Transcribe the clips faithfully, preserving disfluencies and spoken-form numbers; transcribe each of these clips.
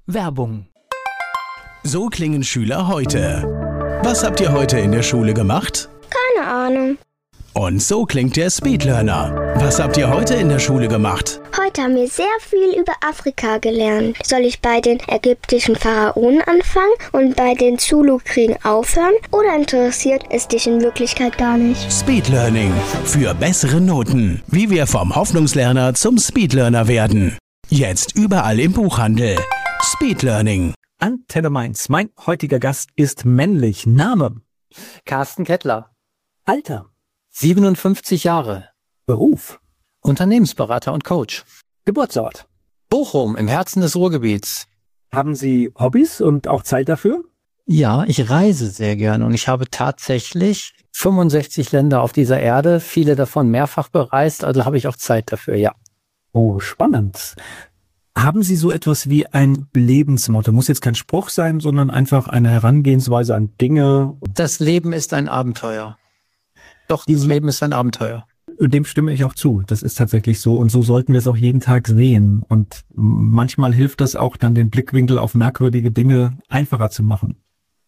Werbung. So klingen Schüler heute. Was habt ihr heute in der Schule gemacht? Keine Ahnung. Und so klingt der Speedlearner. Was habt ihr heute in der Schule gemacht? Heute haben wir sehr viel über Afrika gelernt. Soll ich bei den ägyptischen Pharaonen anfangen und bei den Zulu-Kriegen aufhören? Oder interessiert es dich in Wirklichkeit gar nicht? Speedlearning. Für bessere Noten. Wie wir vom Hoffnungslerner zum Speedlearner werden. Jetzt überall im Buchhandel. Speedlearning. Antenne Mainz. Mein heutiger Gast ist männlich. Name? Carsten Kettler. Alter? siebenundfünfzig Jahre. Beruf? Unternehmensberater und Coach. Geburtsort? Bochum, im Herzen des Ruhrgebiets. Haben Sie Hobbys und auch Zeit dafür? Ja, ich reise sehr gerne und ich habe tatsächlich fünfundsechzig Länder auf dieser Erde, viele davon mehrfach bereist, also habe ich auch Zeit dafür, ja. Oh, spannend. Haben Sie so etwas wie ein Lebensmotto? Muss jetzt kein Spruch sein, sondern einfach eine Herangehensweise an Dinge. Das Leben ist ein Abenteuer. Doch, dieses Leben ist ein Abenteuer. Dem stimme ich auch zu. Das ist tatsächlich so. Und so sollten wir es auch jeden Tag sehen. Und manchmal hilft das auch dann, den Blickwinkel auf merkwürdige Dinge einfacher zu machen.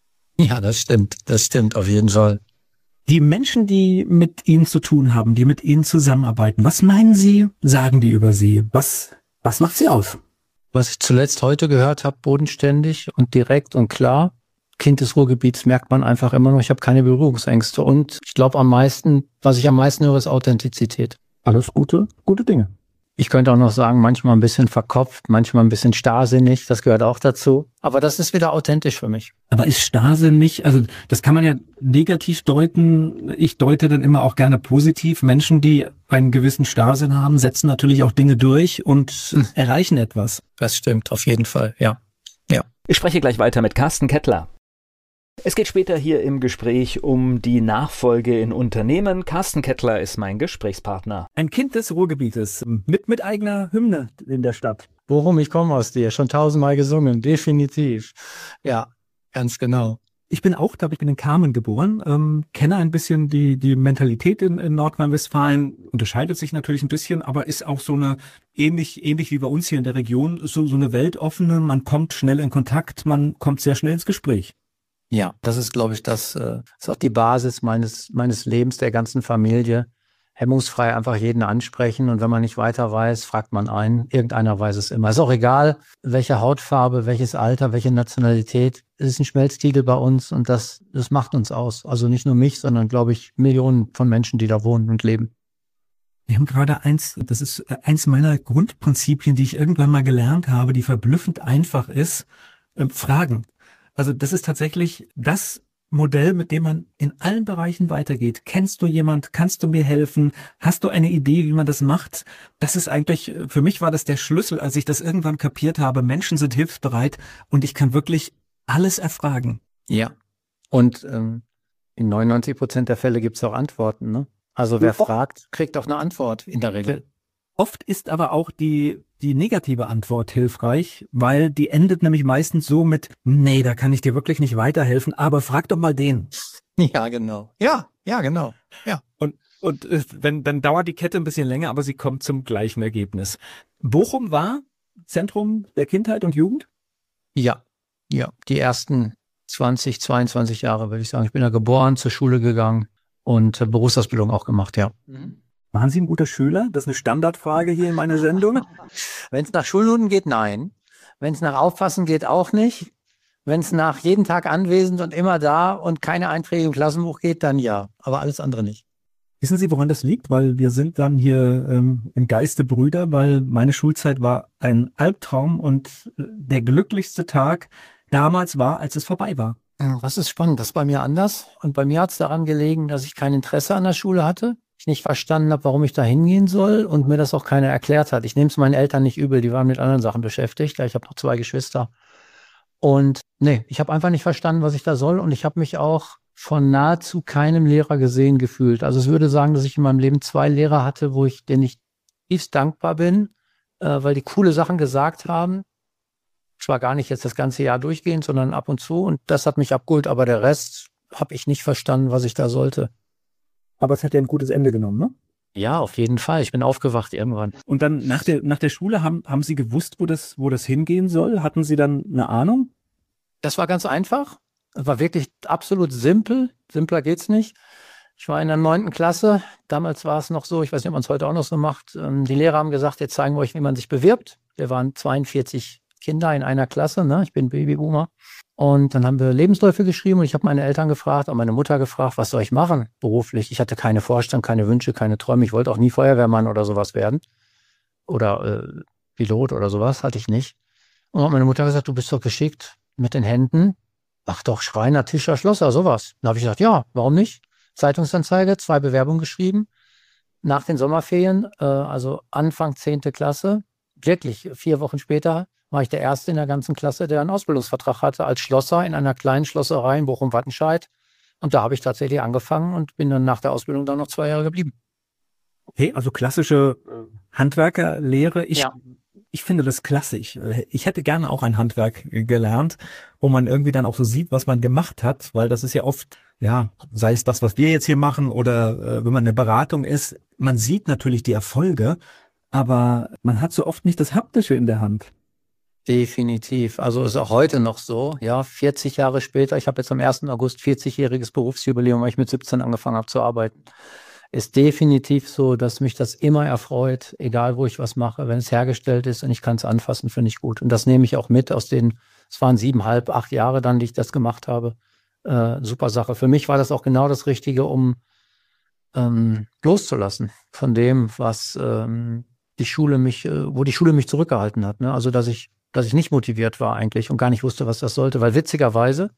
Ja, das stimmt. Das stimmt auf jeden Fall. Die Menschen, die mit Ihnen zu tun haben, die mit Ihnen zusammenarbeiten, was meinen Sie, sagen die über Sie? Was Was macht sie aus? Was ich zuletzt heute gehört habe, bodenständig und direkt und klar. Kind des Ruhrgebiets merkt man einfach immer noch, ich habe keine Berührungsängste. Und ich glaube am meisten, was ich am meisten höre, ist Authentizität. Alles gute, gute Dinge. Ich könnte auch noch sagen, manchmal ein bisschen verkopft, manchmal ein bisschen starrsinnig, das gehört auch dazu. Aber das ist wieder authentisch für mich. Aber ist starrsinnig, also das kann man ja negativ deuten. Ich deute dann immer auch gerne positiv. Menschen, die einen gewissen Starrsinn haben, setzen natürlich auch Dinge durch und hm. erreichen etwas. Das stimmt, auf jeden Fall, ja. ja. Ich spreche gleich weiter mit Carsten Kettler. Es geht später hier im Gespräch um die Nachfolge in Unternehmen. Carsten Kettler ist mein Gesprächspartner. Ein Kind des Ruhrgebietes mit, mit eigener Hymne in der Stadt. Bochum, ich komme aus dir, schon tausendmal gesungen, definitiv. Ja, ganz genau. Ich bin auch da, ich bin in Kamen geboren, ähm, kenne ein bisschen die die Mentalität in, in Nordrhein-Westfalen, unterscheidet sich natürlich ein bisschen, aber ist auch so eine, ähnlich ähnlich wie bei uns hier in der Region, so so eine weltoffene, man kommt schnell in Kontakt, man kommt sehr schnell ins Gespräch. Ja, das ist, glaube ich, das äh, ist auch die Basis meines meines Lebens, der ganzen Familie. Hemmungsfrei einfach jeden ansprechen und wenn man nicht weiter weiß, fragt man einen. Irgendeiner weiß es immer. Ist auch egal, welche Hautfarbe, welches Alter, welche Nationalität. Es ist ein Schmelztiegel bei uns und das das macht uns aus. Also nicht nur mich, sondern, glaube ich, Millionen von Menschen, die da wohnen und leben. Wir haben gerade eins, das ist eins meiner Grundprinzipien, die ich irgendwann mal gelernt habe, die verblüffend einfach ist, äh, Fragen. Also das ist tatsächlich das Modell, mit dem man in allen Bereichen weitergeht. Kennst du jemand? Kannst du mir helfen? Hast du eine Idee, wie man das macht? Das ist eigentlich, für mich war das der Schlüssel, als ich das irgendwann kapiert habe. Menschen sind hilfsbereit und ich kann wirklich alles erfragen. Ja, und ähm, in neunundneunzig Prozent der Fälle gibt es auch Antworten, ne? Also wer fragt, kriegt auch eine Antwort in der Regel. Oft ist aber auch die die negative Antwort hilfreich, weil die endet nämlich meistens so mit, nee, da kann ich dir wirklich nicht weiterhelfen, aber frag doch mal den. Ja, genau. Ja, ja, genau. Ja. Und und äh, wenn dann dauert die Kette ein bisschen länger, aber sie kommt zum gleichen Ergebnis. Bochum war Zentrum der Kindheit und Jugend? Ja, ja, die ersten zwanzig, zweiundzwanzig Jahre, würde ich sagen. Ich bin da geboren, zur Schule gegangen und äh, Berufsausbildung auch gemacht, ja. Mhm. Waren Sie ein guter Schüler? Das ist eine Standardfrage hier in meiner Sendung. Wenn es nach Schulnoten geht, nein. Wenn es nach Aufpassen geht, auch nicht. Wenn es nach jeden Tag anwesend und immer da und keine Einträge im Klassenbuch geht, dann ja. Aber alles andere nicht. Wissen Sie, woran das liegt? Weil wir sind dann hier ähm, im Geiste Brüder, weil meine Schulzeit war ein Albtraum und äh, der glücklichste Tag damals war, als es vorbei war. Das ist spannend. Das ist bei mir anders. Und bei mir hat es daran gelegen, dass ich kein Interesse an der Schule hatte. Ich nicht verstanden habe, warum ich da hingehen soll und mir das auch keiner erklärt hat. Ich nehme es meinen Eltern nicht übel, die waren mit anderen Sachen beschäftigt. Ja, ich habe noch zwei Geschwister. Und nee, ich habe einfach nicht verstanden, was ich da soll und ich habe mich auch von nahezu keinem Lehrer gesehen gefühlt. Also ich würde sagen, dass ich in meinem Leben zwei Lehrer hatte, wo ich denen ich tiefst dankbar bin, äh, weil die coole Sachen gesagt haben. Zwar gar nicht jetzt das ganze Jahr durchgehend, sondern ab und zu und das hat mich abgeholt, aber der Rest habe ich nicht verstanden, was ich da sollte. Aber es hat ja ein gutes Ende genommen, ne? Ja, auf jeden Fall. Ich bin aufgewacht irgendwann. Und dann nach der, nach der Schule haben, haben Sie gewusst, wo das, wo das hingehen soll? Hatten Sie dann eine Ahnung? Das war ganz einfach. Es war wirklich absolut simpel. Simpler geht's nicht. Ich war in der neunten Klasse. Damals war es noch so, ich weiß nicht, ob man es heute auch noch so macht. Die Lehrer haben gesagt, jetzt zeigen wir euch, wie man sich bewirbt. Wir waren zweiundvierzig Kinder in einer Klasse, ne? Ich bin Babyboomer. Und dann haben wir Lebensläufe geschrieben und ich habe meine Eltern gefragt und meine Mutter gefragt, was soll ich machen beruflich? Ich hatte keine Vorstellung, keine Wünsche, keine Träume. Ich wollte auch nie Feuerwehrmann oder sowas werden. Oder äh, Pilot oder sowas, hatte ich nicht. Und dann hat meine Mutter gesagt, du bist doch geschickt mit den Händen. Ach doch, Schreiner, Tischer, Schlosser, sowas. Dann habe ich gesagt, ja, warum nicht? Zeitungsanzeige, zwei Bewerbungen geschrieben. Nach den Sommerferien, äh, also Anfang zehnte Klasse, wirklich vier Wochen später, war ich der Erste in der ganzen Klasse, der einen Ausbildungsvertrag hatte als Schlosser in einer kleinen Schlosserei in Bochum-Wattenscheid. Und da habe ich tatsächlich angefangen und bin dann nach der Ausbildung dann noch zwei Jahre geblieben. Okay, also klassische Handwerkerlehre. Ich, Ja. ich finde das klassisch. Ich hätte gerne auch ein Handwerk gelernt, wo man irgendwie dann auch so sieht, was man gemacht hat, weil das ist ja oft, ja, sei es das, was wir jetzt hier machen oder äh, wenn man eine Beratung ist, man sieht natürlich die Erfolge, aber man hat so oft nicht das Haptische in der Hand. Definitiv. Also ist auch heute noch so, ja, vierzig Jahre später, ich habe jetzt am ersten August vierzigjähriges Berufsjubiläum, weil ich mit siebzehn angefangen habe zu arbeiten. Ist definitiv so, dass mich das immer erfreut, egal wo ich was mache, wenn es hergestellt ist und ich kann es anfassen, finde ich gut. Und das nehme ich auch mit aus den, es waren siebeneinhalb, acht Jahre dann, die ich das gemacht habe. Äh, super Sache. Für mich war das auch genau das Richtige, um ähm, loszulassen von dem, was ähm, die Schule mich, äh, wo die Schule mich zurückgehalten hat. Ne? Also dass ich dass ich nicht motiviert war eigentlich und gar nicht wusste, was das sollte. Weil witzigerweise,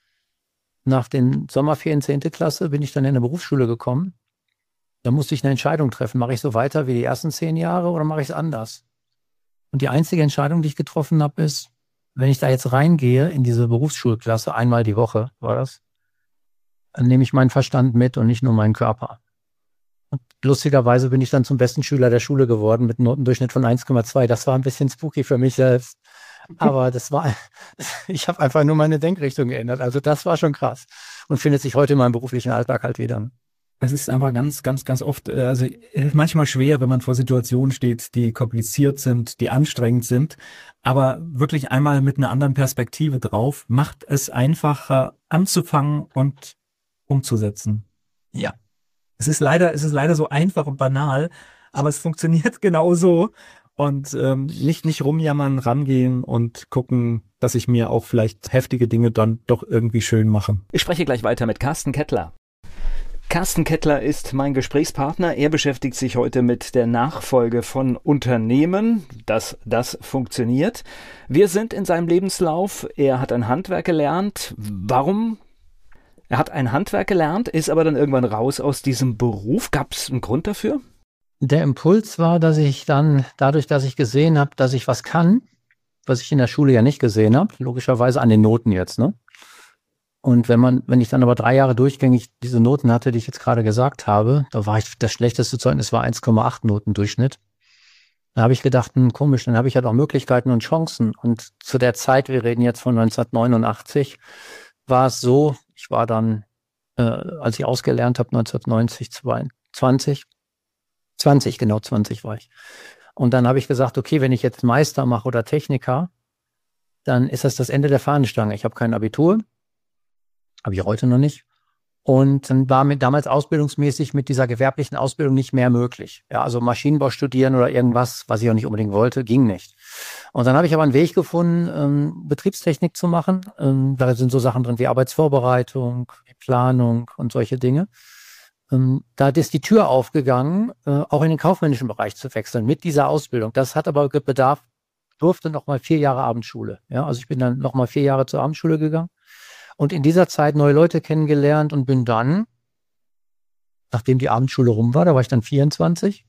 nach den Sommerferien zehnte Klasse bin ich dann in eine Berufsschule gekommen. Da musste ich eine Entscheidung treffen. Mache ich so weiter wie die ersten zehn Jahre oder mache ich es anders? Und die einzige Entscheidung, die ich getroffen habe, ist, wenn ich da jetzt reingehe in diese Berufsschulklasse, einmal die Woche war das, dann nehme ich meinen Verstand mit und nicht nur meinen Körper. Und lustigerweise bin ich dann zum besten Schüler der Schule geworden mit einem Notendurchschnitt von eins Komma zwei. Das war ein bisschen spooky für mich selbst. Aber das war, ich habe einfach nur meine Denkrichtung geändert. Also das war schon krass. Und findet sich heute in meinem beruflichen Alltag halt wieder. Es ist einfach ganz, ganz, ganz oft, also manchmal schwer, wenn man vor Situationen steht, die kompliziert sind, die anstrengend sind. Aber wirklich einmal mit einer anderen Perspektive drauf, macht es einfacher anzufangen und umzusetzen. Ja. Es ist leider, es ist leider so einfach und banal, aber es funktioniert genau so. Und ähm, nicht nicht rumjammern, rangehen und gucken, dass ich mir auch vielleicht heftige Dinge dann doch irgendwie schön mache. Ich spreche gleich weiter mit Carsten Kettler. Carsten Kettler ist mein Gesprächspartner. Er beschäftigt sich heute mit der Nachfolge von Unternehmen, dass das funktioniert. Wir sind in seinem Lebenslauf. Er hat ein Handwerk gelernt. Warum? Er hat ein Handwerk gelernt, ist aber dann irgendwann raus aus diesem Beruf. Gab es einen Grund dafür? Der Impuls war, dass ich dann, dadurch, dass ich gesehen habe, dass ich was kann, was ich in der Schule ja nicht gesehen habe, logischerweise an den Noten jetzt, ne? Und wenn man, wenn ich dann aber drei Jahre durchgängig diese Noten hatte, die ich jetzt gerade gesagt habe, da war ich, das schlechteste Zeugnis war eins Komma acht Notendurchschnitt. Da habe ich gedacht, hm, komisch, dann habe ich ja doch Möglichkeiten und Chancen. Und zu der Zeit, wir reden jetzt von neunzehnhundertneunundachtzig, war es so, ich war dann, äh, als ich ausgelernt habe, neunzehnhundertneunzig, zwanzig, zwanzig, genau zwanzig war ich. Und dann habe ich gesagt, okay, wenn ich jetzt Meister mache oder Techniker, dann ist das das Ende der Fahnenstange. Ich habe kein Abitur, habe ich heute noch nicht. Und dann war mir damals ausbildungsmäßig mit dieser gewerblichen Ausbildung nicht mehr möglich. Ja, also Maschinenbau studieren oder irgendwas, was ich auch nicht unbedingt wollte, ging nicht. Und dann habe ich aber einen Weg gefunden, ähm, Betriebstechnik zu machen. Ähm, da sind so Sachen drin wie Arbeitsvorbereitung, Planung und solche Dinge. Ähm, da ist die Tür aufgegangen, äh, auch in den kaufmännischen Bereich zu wechseln mit dieser Ausbildung. Das hat aber Bedarf, durfte noch mal vier Jahre Abendschule. Ja, also ich bin dann noch mal vier Jahre zur Abendschule gegangen. Und in dieser Zeit neue Leute kennengelernt und bin dann, nachdem die Abendschule rum war, da war ich dann vierundzwanzig,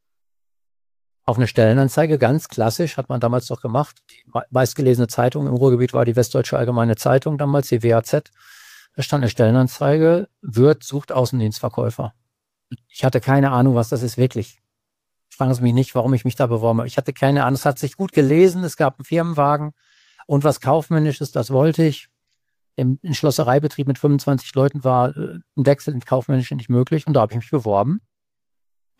auf eine Stellenanzeige, ganz klassisch, hat man damals noch gemacht. Die meistgelesene Zeitung im Ruhrgebiet war die Westdeutsche Allgemeine Zeitung, damals die W A Z. Da stand eine Stellenanzeige, Würth sucht Außendienstverkäufer. Ich hatte keine Ahnung, was das ist, wirklich. Fragen Sie mich nicht, warum ich mich da beworben habe. Ich hatte keine Ahnung, es hat sich gut gelesen, es gab einen Firmenwagen und was Kaufmännisches, das wollte ich. Im, im Schlossereibetrieb mit fünfundzwanzig Leuten war äh, ein Wechsel ins Kaufmännische nicht möglich und da habe ich mich beworben.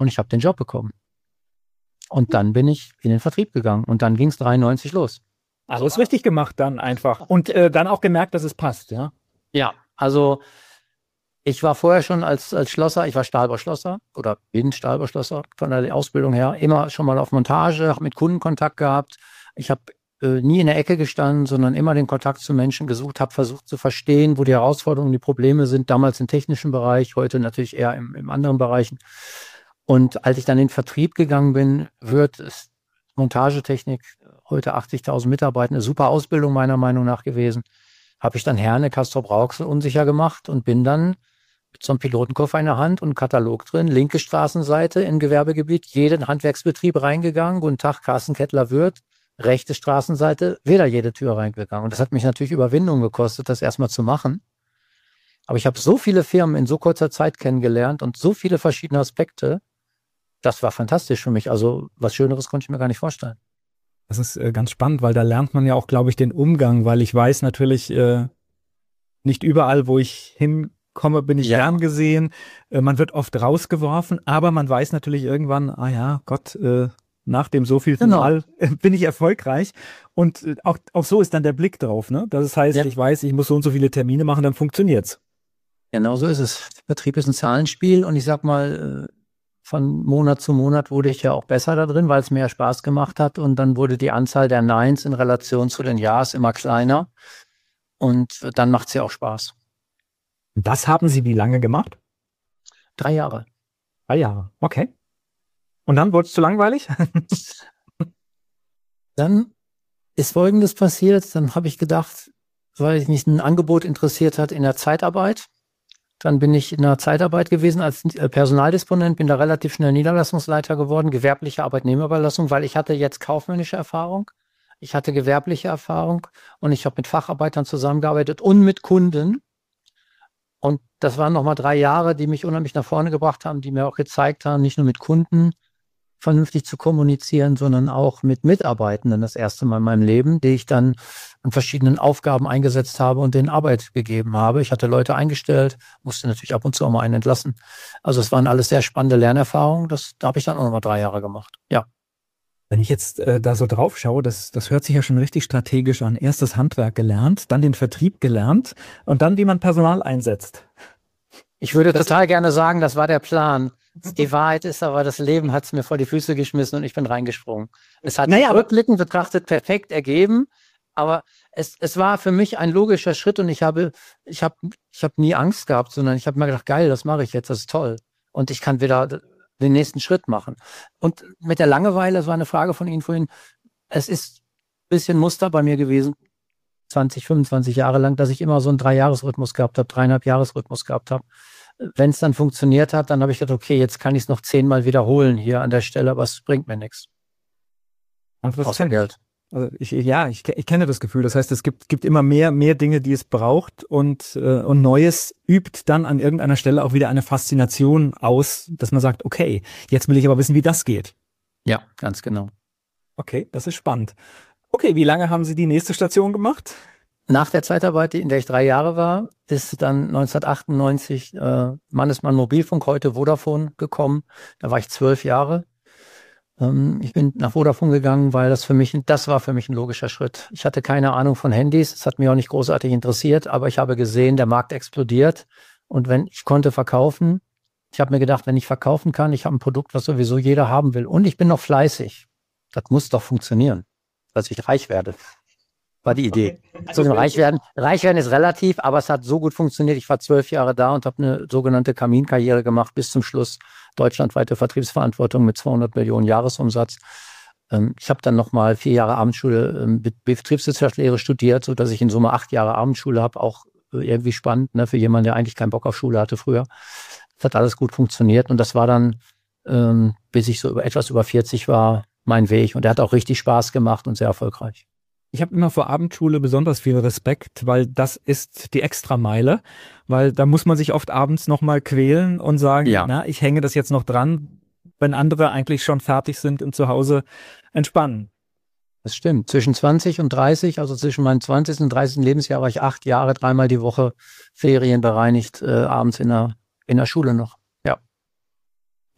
und ich habe den Job bekommen. Und dann bin ich in den Vertrieb gegangen und dann ging es dreiundneunzig los. Also ist richtig gemacht dann einfach und äh, dann auch gemerkt, dass es passt, ja? Ja, also ich war vorher schon als, als Schlosser, ich war Stahlbauschlosser oder bin Stahlbauschlosser von der Ausbildung her, immer schon mal auf Montage, habe mit Kunden Kontakt gehabt. Ich habe äh, nie in der Ecke gestanden, sondern immer den Kontakt zu Menschen gesucht, habe versucht zu verstehen, wo die Herausforderungen, die Probleme sind, damals im technischen Bereich, heute natürlich eher im, im anderen Bereichen. Und als ich dann in den Vertrieb gegangen bin, wird es Montagetechnik, heute achtzigtausend Mitarbeiter, eine super Ausbildung meiner Meinung nach gewesen, habe ich dann Herne, Castrop-Rauxel unsicher gemacht und bin dann mit so einem Pilotenkoffer in der Hand und einem Katalog drin, linke Straßenseite im Gewerbegebiet, jeden Handwerksbetrieb reingegangen, guten Tag, Carsten Kettler-Würth, rechte Straßenseite, wieder jede Tür reingegangen. Und das hat mich natürlich Überwindung gekostet, das erstmal zu machen. Aber ich habe so viele Firmen in so kurzer Zeit kennengelernt und so viele verschiedene Aspekte, das war fantastisch für mich. Also was Schöneres konnte ich mir gar nicht vorstellen. Das ist äh, ganz spannend, weil da lernt man ja auch, glaube ich, den Umgang, weil ich weiß natürlich, äh, nicht überall, wo ich hinkomme, bin ich Ja. gern gesehen. Äh, man wird oft rausgeworfen, aber man weiß natürlich irgendwann, ah ja, Gott, äh, nach dem so viel Genau. Mal äh, bin ich erfolgreich. Und äh, auch, auch so ist dann der Blick drauf, ne? Das heißt, Ja. ich weiß, ich muss so und so viele Termine machen, dann funktioniert's. Genau so ist es. Vertrieb ist ein Zahlenspiel und ich sag mal, äh, von Monat zu Monat wurde ich ja auch besser da drin, weil es mir ja Spaß gemacht hat und dann wurde die Anzahl der Neins in Relation zu den Ja's immer kleiner und dann macht es ja auch Spaß. Das haben Sie wie lange gemacht? Drei Jahre. Drei Jahre. Okay. Und dann wurde es zu langweilig? Dann ist Folgendes passiert, dann habe ich gedacht, weil mich ein Angebot interessiert hat in der Zeitarbeit. Dann bin ich in der Zeitarbeit gewesen als äh, Personaldisponent, bin da relativ schnell Niederlassungsleiter geworden, gewerbliche Arbeitnehmerüberlassung, weil ich hatte jetzt kaufmännische Erfahrung, ich hatte gewerbliche Erfahrung und ich habe mit Facharbeitern zusammengearbeitet und mit Kunden. Und das waren nochmal drei Jahre, die mich unheimlich nach vorne gebracht haben, die mir auch gezeigt haben, nicht nur mit Kunden vernünftig zu kommunizieren, sondern auch mit Mitarbeitenden das erste Mal in meinem Leben, die ich dann an verschiedenen Aufgaben eingesetzt habe und denen Arbeit gegeben habe. Ich hatte Leute eingestellt, musste natürlich ab und zu auch mal einen entlassen. Also es waren alles sehr spannende Lernerfahrungen. Das, da habe ich dann auch nochmal drei Jahre gemacht. Ja. Wenn ich jetzt äh, da so drauf schaue, das, das hört sich ja schon richtig strategisch an. Erst das Handwerk gelernt, dann den Vertrieb gelernt und dann, wie man Personal einsetzt. Ich würde total gerne sagen, das war der Plan. Die Wahrheit ist aber, das Leben hat es mir vor die Füße geschmissen und ich bin reingesprungen. Es hat Naja, sich aber- rückblickend betrachtet perfekt ergeben, aber es, es war für mich ein logischer Schritt und ich habe, ich habe, ich habe nie Angst gehabt, sondern ich habe mir gedacht, geil, das mache ich jetzt, das ist toll. Und ich kann wieder den nächsten Schritt machen. Und mit der Langeweile, das war eine Frage von Ihnen vorhin, es ist ein bisschen Muster bei mir gewesen, zwanzig, fünfundzwanzig Jahre lang, dass ich immer so einen Drei-Jahres-Rhythmus gehabt habe, dreieinhalb Jahres-Rhythmus gehabt habe. Wenn es dann funktioniert hat, dann habe ich gedacht, okay, jetzt kann ich es noch zehnmal wiederholen hier an der Stelle, aber es bringt mir nichts. Außer Geld. Also ich, ja, ich, ich kenne das Gefühl. Das heißt, es gibt, gibt immer mehr, mehr Dinge, die es braucht und, äh, und Neues übt dann an irgendeiner Stelle auch wieder eine Faszination aus, dass man sagt, okay, jetzt will ich aber wissen, wie das geht. Ja, ganz genau. Okay, das ist spannend. Okay, wie lange haben Sie die nächste Station gemacht? Nach der Zeitarbeit, in der ich drei Jahre war, ist dann neunzehnhundertachtundneunzig äh, Mannesmann Mobilfunk, heute Vodafone, gekommen. Da war ich zwölf Jahre. Ähm, ich bin nach Vodafone gegangen, weil das für mich, das war für mich ein logischer Schritt. Ich hatte keine Ahnung von Handys, es hat mich auch nicht großartig interessiert, aber ich habe gesehen, der Markt explodiert und wenn ich konnte verkaufen, ich habe mir gedacht, wenn ich verkaufen kann, ich habe ein Produkt, was sowieso jeder haben will und ich bin noch fleißig. Das muss doch funktionieren, dass ich reich werde. War die Idee. So, reich werden. Reich werden ist relativ, aber es hat so gut funktioniert. Ich war zwölf Jahre da und habe eine sogenannte Kaminkarriere gemacht, bis zum Schluss deutschlandweite Vertriebsverantwortung mit zweihundert Millionen Jahresumsatz. Ähm, ich habe dann nochmal vier Jahre Abendschule ähm, Betriebswirtschaftslehre studiert, so dass ich in Summe acht Jahre Abendschule habe. Auch äh, irgendwie spannend, ne, für jemanden, der eigentlich keinen Bock auf Schule hatte früher. Das hat alles gut funktioniert und das war dann, ähm, bis ich so über etwas über vierzig war, mein Weg. Und der hat auch richtig Spaß gemacht und sehr erfolgreich. Ich habe immer vor Abendschule besonders viel Respekt, weil das ist die Extrameile, weil da muss man sich oft abends nochmal quälen und sagen, Ja. na, ich hänge das jetzt noch dran, wenn andere eigentlich schon fertig sind und zu Hause entspannen. Das stimmt. Zwischen zwanzig und dreißig, also zwischen meinem zwanzigsten und dreißigsten Lebensjahr war ich acht Jahre, dreimal die Woche Ferien bereinigt, äh, abends in der, in der Schule noch. Ja.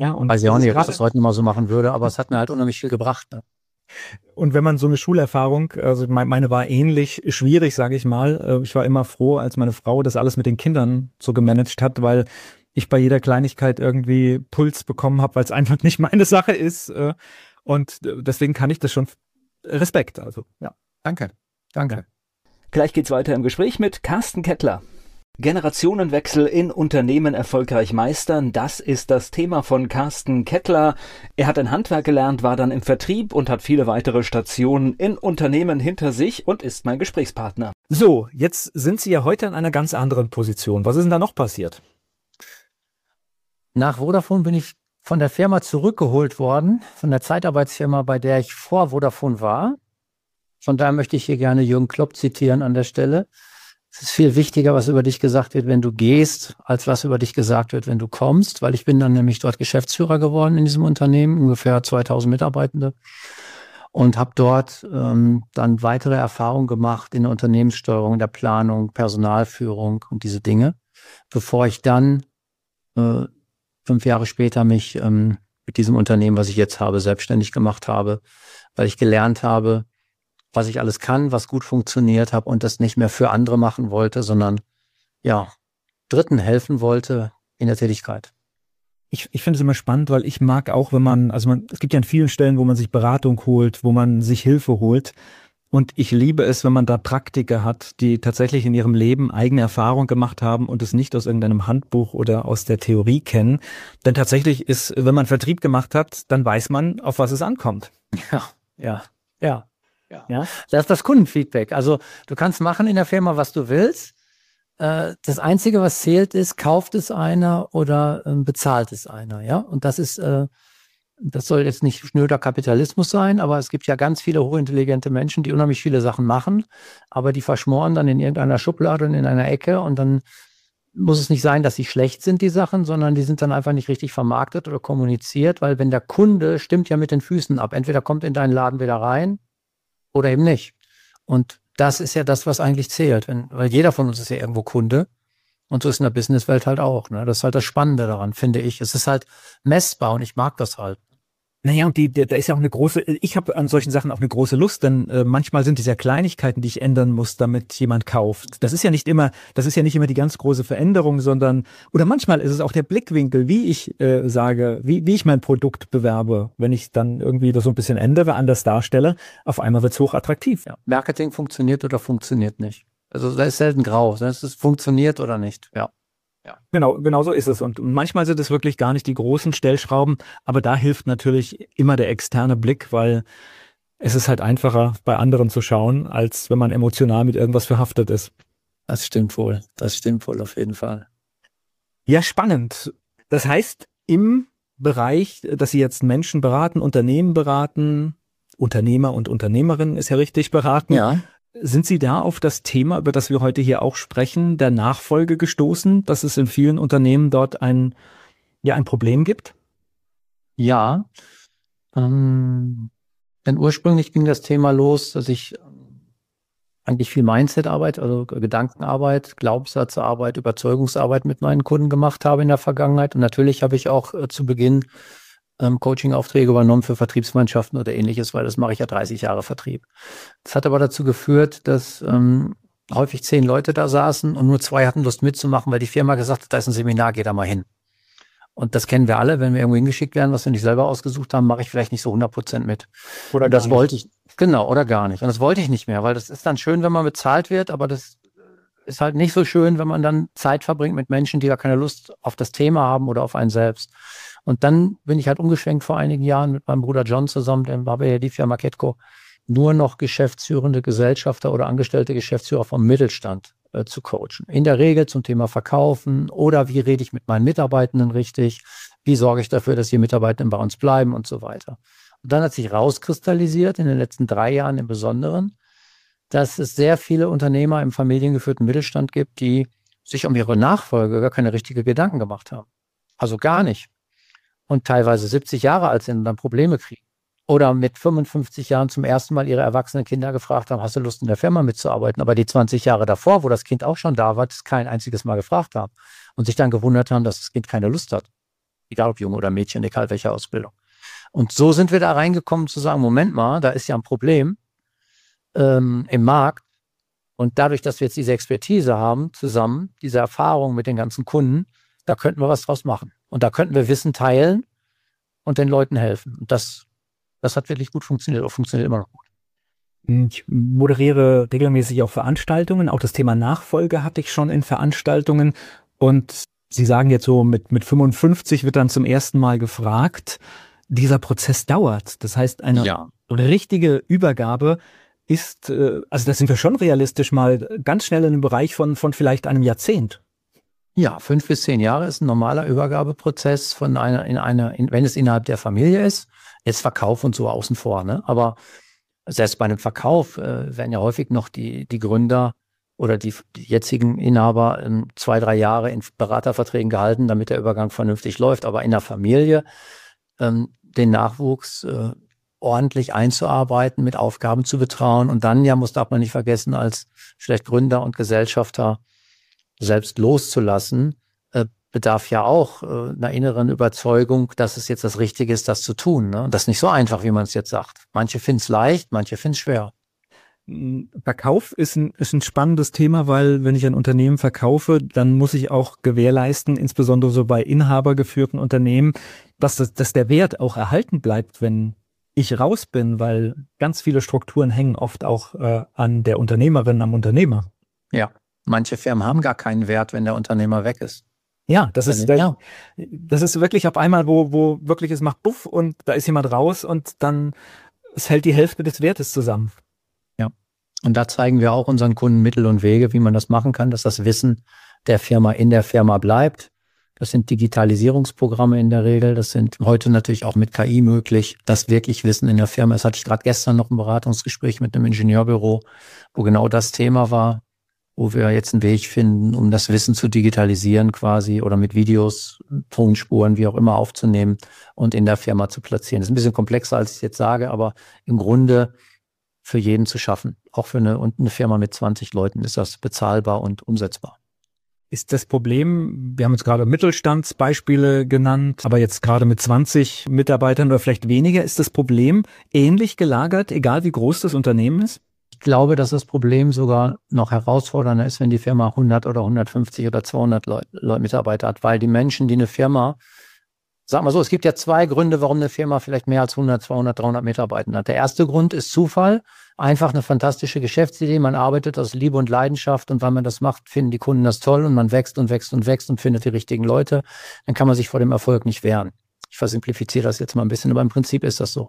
Ja, und weiß ich auch das ist nicht, ob ich gerade- das heute noch mal so machen würde, aber es hat mir halt unheimlich viel gebracht. Ne? Und wenn man so eine Schulerfahrung, also mein- meine war ähnlich schwierig, sage ich mal. Ich war immer froh, als meine Frau das alles mit den Kindern so gemanagt hat, weil ich bei jeder Kleinigkeit irgendwie Puls bekommen habe, weil es einfach nicht meine Sache ist. Und deswegen kann ich das schon. Respekt, also ja. Danke, danke. Gleich geht's weiter im Gespräch mit Carsten Kettler. Generationenwechsel in Unternehmen erfolgreich meistern, das ist das Thema von Carsten Kettler. Er hat ein Handwerk gelernt, war dann im Vertrieb und hat viele weitere Stationen in Unternehmen hinter sich und ist mein Gesprächspartner. So, jetzt sind Sie ja heute in einer ganz anderen Position. Was ist denn da noch passiert? Nach Vodafone bin ich von der Firma zurückgeholt worden, von der Zeitarbeitsfirma, bei der ich vor Vodafone war. Von daher möchte ich hier gerne Jürgen Klopp zitieren an der Stelle. Es ist viel wichtiger, was über dich gesagt wird, wenn du gehst, als was über dich gesagt wird, wenn du kommst, weil ich bin dann nämlich dort Geschäftsführer geworden in diesem Unternehmen, ungefähr zweitausend Mitarbeitende, und habe dort ähm, dann weitere Erfahrungen gemacht in der Unternehmenssteuerung, in der Planung, Personalführung und diese Dinge, bevor ich dann äh, fünf Jahre später mich ähm, mit diesem Unternehmen, was ich jetzt habe, selbstständig gemacht habe, weil ich gelernt habe, was ich alles kann, was gut funktioniert habe und das nicht mehr für andere machen wollte, sondern ja, Dritten helfen wollte in der Tätigkeit. Ich, ich finde es immer spannend, weil ich mag auch, wenn man, also man, es gibt ja an vielen Stellen, wo man sich Beratung holt, wo man sich Hilfe holt. Und ich liebe es, wenn man da Praktiker hat, die tatsächlich in ihrem Leben eigene Erfahrung gemacht haben und es nicht aus irgendeinem Handbuch oder aus der Theorie kennen. Denn tatsächlich ist, wenn man Vertrieb gemacht hat, dann weiß man, auf was es ankommt. Ja, ja, ja. Ja. Ja, das ist das Kundenfeedback. Also du kannst machen in der Firma, was du willst. Äh, das Einzige, was zählt, ist, kauft es einer oder ähm, bezahlt es einer. Ja, und das ist, äh, das soll jetzt nicht schnöder Kapitalismus sein, aber es gibt ja ganz viele hochintelligente Menschen, die unheimlich viele Sachen machen, aber die verschmoren dann in irgendeiner Schublade und in einer Ecke und dann muss es nicht sein, dass sie schlecht sind, die Sachen, sondern die sind dann einfach nicht richtig vermarktet oder kommuniziert, weil wenn der Kunde stimmt ja mit den Füßen ab. Entweder kommt in deinen Laden wieder rein oder eben nicht. Und das ist ja das, was eigentlich zählt, wenn, weil jeder von uns ist ja irgendwo Kunde und so ist in der Businesswelt halt auch. Ne? Das ist halt das Spannende daran, finde ich. Es ist halt messbar und ich mag das halt. Naja, und die, die, da ist ja auch eine große, ich habe an solchen Sachen auch eine große Lust, denn äh, manchmal sind es ja Kleinigkeiten, die ich ändern muss, damit jemand kauft. Das ist ja nicht immer, das ist ja nicht immer die ganz große Veränderung, sondern, oder manchmal ist es auch der Blickwinkel, wie ich äh, sage, wie, wie ich mein Produkt bewerbe. Wenn ich dann irgendwie das so ein bisschen ändere, anders darstelle, auf einmal wird es hochattraktiv. Ja. Marketing funktioniert oder funktioniert nicht. Also da ist selten grau, es ist funktioniert oder nicht, ja. Ja. Genau, genau so ist es. Und manchmal sind es wirklich gar nicht die großen Stellschrauben, aber da hilft natürlich immer der externe Blick, weil es ist halt einfacher, bei anderen zu schauen, als wenn man emotional mit irgendwas verhaftet ist. Das stimmt wohl, das stimmt wohl auf jeden Fall. Ja, spannend. Das heißt, im Bereich, dass Sie jetzt Menschen beraten, Unternehmen beraten, Unternehmer und Unternehmerinnen ist ja richtig beraten. Ja. Sind Sie da auf das Thema, über das wir heute hier auch sprechen, der Nachfolge gestoßen, dass es in vielen Unternehmen dort ein, ja, ein Problem gibt? Ja, ähm, denn ursprünglich ging das Thema los, dass ich eigentlich viel Mindset-Arbeit, also Gedankenarbeit, Glaubenssatzarbeit, Überzeugungsarbeit mit meinen Kunden gemacht habe in der Vergangenheit. Und natürlich habe ich auch äh, zu Beginn ähm, Coaching-Aufträge übernommen für Vertriebsmannschaften oder ähnliches, weil das mache ich ja dreißig Jahre Vertrieb. Das hat aber dazu geführt, dass ähm, häufig zehn Leute da saßen und nur zwei hatten Lust mitzumachen, weil die Firma gesagt hat, da ist ein Seminar, geh da mal hin. Und das kennen wir alle, wenn wir irgendwo hingeschickt werden, was wir nicht selber ausgesucht haben, mache ich vielleicht nicht so hundert Prozent mit. Oder das wollte ich, genau, oder gar nicht. Und das wollte ich nicht mehr, weil das ist dann schön, wenn man bezahlt wird, aber das ist halt nicht so schön, wenn man dann Zeit verbringt mit Menschen, die gar keine Lust auf das Thema haben oder auf einen selbst. Und dann bin ich halt umgeschwenkt vor einigen Jahren mit meinem Bruder John zusammen, dem habe ja die Firma Ketco, nur noch geschäftsführende Gesellschafter oder angestellte Geschäftsführer vom Mittelstand äh, zu coachen. In der Regel zum Thema Verkaufen oder wie rede ich mit meinen Mitarbeitenden richtig, wie sorge ich dafür, dass die Mitarbeitenden bei uns bleiben und so weiter. Und dann hat sich rauskristallisiert, in den letzten drei Jahren im Besonderen, dass es sehr viele Unternehmer im familiengeführten Mittelstand gibt, die sich um ihre Nachfolge gar keine richtigen Gedanken gemacht haben. Also gar nicht. Und teilweise siebzig Jahre alt sind und dann Probleme kriegen. Oder mit fünfundfünfzig Jahren zum ersten Mal ihre erwachsenen Kinder gefragt haben, hast du Lust in der Firma mitzuarbeiten? Aber die zwanzig Jahre davor, wo das Kind auch schon da war, das kein einziges Mal gefragt haben. Und sich dann gewundert haben, dass das Kind keine Lust hat. egal ob Junge oder Mädchen, egal welche Ausbildung. Und so sind wir da reingekommen zu sagen, Moment mal, da ist ja ein Problem ähm, im Markt. Und dadurch, dass wir jetzt diese Expertise haben, zusammen, diese Erfahrung mit den ganzen Kunden, da könnten wir was draus machen. Und da könnten wir Wissen teilen und den Leuten helfen. Und das, das hat wirklich gut funktioniert, auch funktioniert immer noch gut. Ich moderiere regelmäßig auch Veranstaltungen. Auch das Thema Nachfolge hatte ich schon in Veranstaltungen. Und Sie sagen jetzt so, mit, mit fünfundfünfzig wird dann zum ersten Mal gefragt. Dieser Prozess dauert. Das heißt, eine Ja. richtige Übergabe ist, äh, also das sind wir schon realistisch mal ganz schnell in einem Bereich von, von vielleicht einem Jahrzehnt. Ja, fünf bis zehn Jahre ist ein normaler Übergabeprozess von einer, in einer, in, wenn es innerhalb der Familie ist. Jetzt Verkauf und so außen vor, ne? Aber selbst bei einem Verkauf äh, werden ja häufig noch die, die Gründer oder die, die jetzigen Inhaber ähm, zwei, drei Jahre in Beraterverträgen gehalten, damit der Übergang vernünftig läuft. Aber in der Familie ähm, den Nachwuchs äh, ordentlich einzuarbeiten, mit Aufgaben zu betrauen und dann, ja, muss darf man nicht vergessen, als vielleicht Gründer und Gesellschafter selbst loszulassen, äh, bedarf ja auch äh, einer inneren Überzeugung, dass es jetzt das Richtige ist, das zu tun. Ne? Und das ist nicht so einfach, wie man es jetzt sagt. Manche finden es leicht, manche finden es schwer. Verkauf ist ein, ist ein spannendes Thema, weil wenn ich ein Unternehmen verkaufe, dann muss ich auch gewährleisten, insbesondere so bei inhabergeführten Unternehmen, dass, das, dass der Wert auch erhalten bleibt, wenn ich raus bin, weil ganz viele Strukturen hängen oft auch äh, an der Unternehmerin, am Unternehmer. Ja, manche Firmen haben gar keinen Wert, wenn der Unternehmer weg ist. Ja, das ist, ja. das ist wirklich auf einmal, wo, wo wirklich es macht Buff und da ist jemand raus und dann es hält die Hälfte des Wertes zusammen. Ja, und da zeigen wir auch unseren Kunden Mittel und Wege, wie man das machen kann, dass das Wissen der Firma in der Firma bleibt. Das sind Digitalisierungsprogramme in der Regel. Das sind heute natürlich auch mit K I möglich, das wirklich Wissen in der Firma. Das hatte ich gerade gestern noch ein Beratungsgespräch mit einem Ingenieurbüro, wo genau das Thema war, wo wir jetzt einen Weg finden, um das Wissen zu digitalisieren quasi oder mit Videos, Tonspuren, wie auch immer aufzunehmen und in der Firma zu platzieren. Das ist ein bisschen komplexer, als ich jetzt sage, aber im Grunde für jeden zu schaffen. Auch für eine, und eine Firma mit zwanzig Leuten ist das bezahlbar und umsetzbar. Ist das Problem, wir haben jetzt gerade Mittelstandsbeispiele genannt, aber jetzt gerade mit zwanzig Mitarbeitern oder vielleicht weniger, ist das Problem ähnlich gelagert, egal wie groß das Unternehmen ist? Ich glaube, dass das Problem sogar noch herausfordernder ist, wenn die Firma hundert oder hundertfünfzig oder zweihundert Leute, Leute Mitarbeiter hat, weil die Menschen, die eine Firma, sag mal so, es gibt ja zwei Gründe, warum eine Firma vielleicht mehr als hundert, zweihundert, dreihundert Mitarbeiter hat. Der erste Grund ist Zufall, einfach eine fantastische Geschäftsidee, man arbeitet aus Liebe und Leidenschaft und weil man das macht, finden die Kunden das toll und man wächst und wächst und wächst und findet die richtigen Leute, dann kann man sich vor dem Erfolg nicht wehren. Ich versimplifiziere das jetzt mal ein bisschen, aber im Prinzip ist das so.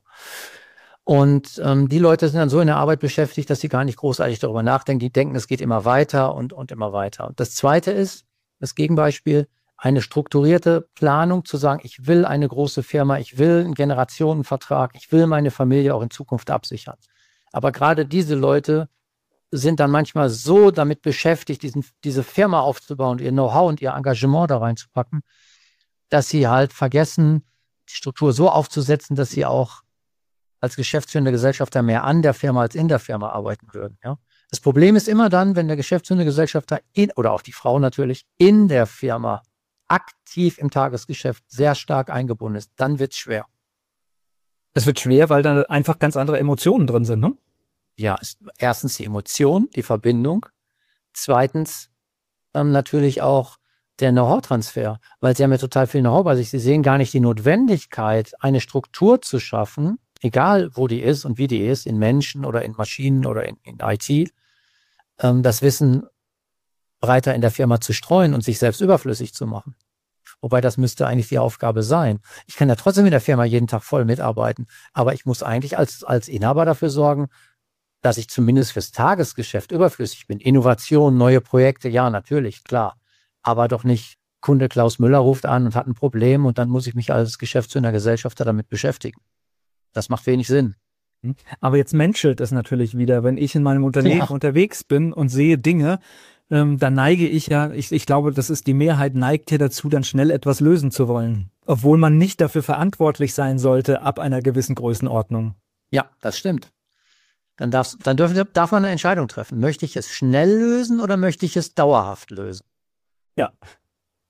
Und ähm, die Leute sind dann so in der Arbeit beschäftigt, dass sie gar nicht großartig darüber nachdenken. Die denken, es geht immer weiter und, und immer weiter. Und das Zweite ist, das Gegenbeispiel, eine strukturierte Planung zu sagen, ich will eine große Firma, ich will einen Generationenvertrag, ich will meine Familie auch in Zukunft absichern. Aber gerade diese Leute sind dann manchmal so damit beschäftigt, diesen, diese Firma aufzubauen, ihr Know-how und ihr Engagement da reinzupacken, dass sie halt vergessen, die Struktur so aufzusetzen, dass sie auch als geschäftsführende Gesellschafter mehr an der Firma als in der Firma arbeiten würden. Ja? Das Problem ist immer dann, wenn der geschäftsführende Gesellschafter in, oder auch die Frau natürlich in der Firma aktiv im Tagesgeschäft sehr stark eingebunden ist, dann wird es schwer. Es wird schwer, weil da einfach ganz andere Emotionen drin sind, ne? Ja, ist erstens die Emotion, die Verbindung. Zweitens ähm, natürlich auch der Know-how-Transfer, weil sie haben ja total viel Know-how bei sich. Sie sehen gar nicht die Notwendigkeit, eine Struktur zu schaffen, egal wo die ist und wie die ist, in Menschen oder in Maschinen oder in, in I T, ähm, das Wissen breiter in der Firma zu streuen und sich selbst überflüssig zu machen. Wobei das müsste eigentlich die Aufgabe sein. Ich kann ja trotzdem in der Firma jeden Tag voll mitarbeiten, aber ich muss eigentlich als, als Inhaber dafür sorgen, dass ich zumindest fürs Tagesgeschäft überflüssig bin. Innovation, neue Projekte, ja, natürlich, klar. Aber doch nicht, Kunde Klaus Müller ruft an und hat ein Problem und dann muss ich mich als Geschäftsführer Gesellschafter damit beschäftigen. Das macht wenig Sinn. Aber jetzt menschelt es natürlich wieder, wenn ich in meinem Unternehmen ja. unterwegs bin und sehe Dinge, ähm, dann neige ich ja, ich, ich glaube, das ist die Mehrheit, neigt hier dazu, dann schnell etwas lösen zu wollen. Obwohl man nicht dafür verantwortlich sein sollte, ab einer gewissen Größenordnung. Ja, das stimmt. Dann, darf's, dann dürfen, darf man eine Entscheidung treffen. Möchte ich es schnell lösen oder möchte ich es dauerhaft lösen? Ja.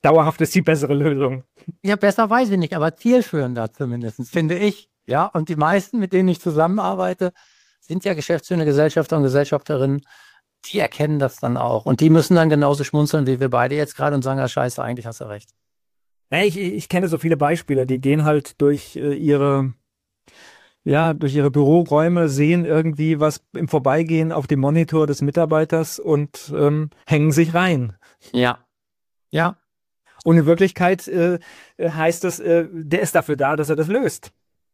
dauerhaft ist die bessere Lösung. Ja, besser weiß ich nicht, aber zielführender zumindest, finde ich. Ja, und die meisten, mit denen ich zusammenarbeite, sind ja Geschäftsführende Gesellschafter und Gesellschafterinnen, die erkennen das dann auch. Und die müssen dann genauso schmunzeln wie wir beide jetzt gerade und sagen, ah, scheiße, eigentlich hast du recht. Ja, ich, ich kenne so viele Beispiele, die gehen halt durch äh, ihre, ja, durch ihre Büroräume, sehen irgendwie was im Vorbeigehen auf dem Monitor des Mitarbeiters und ähm, hängen sich rein. Ja, ja. Und in Wirklichkeit äh, heißt es, äh, der ist dafür da, dass er das löst.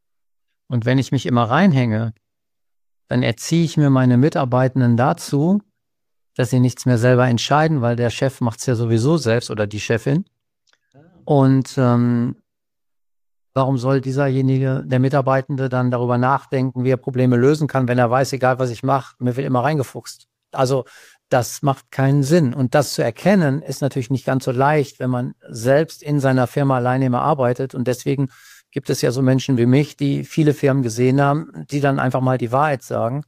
Und wenn ich mich immer reinhänge, dann erziehe ich mir meine Mitarbeitenden dazu, dass sie nichts mehr selber entscheiden, weil der Chef macht es ja sowieso selbst oder die Chefin. Und ähm, warum soll dieserjenige, der Mitarbeitende, dann darüber nachdenken, wie er Probleme lösen kann, wenn er weiß, egal was ich mache, mir wird immer reingefuchst. Also das macht keinen Sinn. Und das zu erkennen, ist natürlich nicht ganz so leicht, wenn man selbst in seiner Firma alleine immer arbeitet. Und deswegen gibt es ja so Menschen wie mich, die viele Firmen gesehen haben, die dann einfach mal die Wahrheit sagen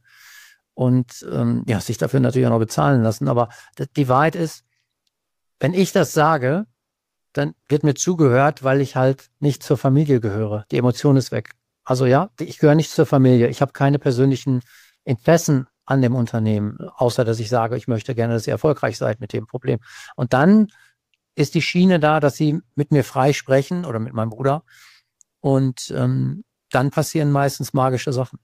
und ähm, ja, sich dafür natürlich auch noch bezahlen lassen. Aber die Wahrheit ist, wenn ich das sage, dann wird mir zugehört, weil ich halt nicht zur Familie gehöre. Die Emotion ist weg. Also ja, ich gehöre nicht zur Familie. Ich habe keine persönlichen Interessen an dem Unternehmen, außer dass ich sage, ich möchte gerne, dass ihr erfolgreich seid mit dem Problem. Und dann ist die Schiene da, dass sie mit mir frei sprechen oder mit meinem Bruder. Und ähm, dann passieren meistens magische Sachen.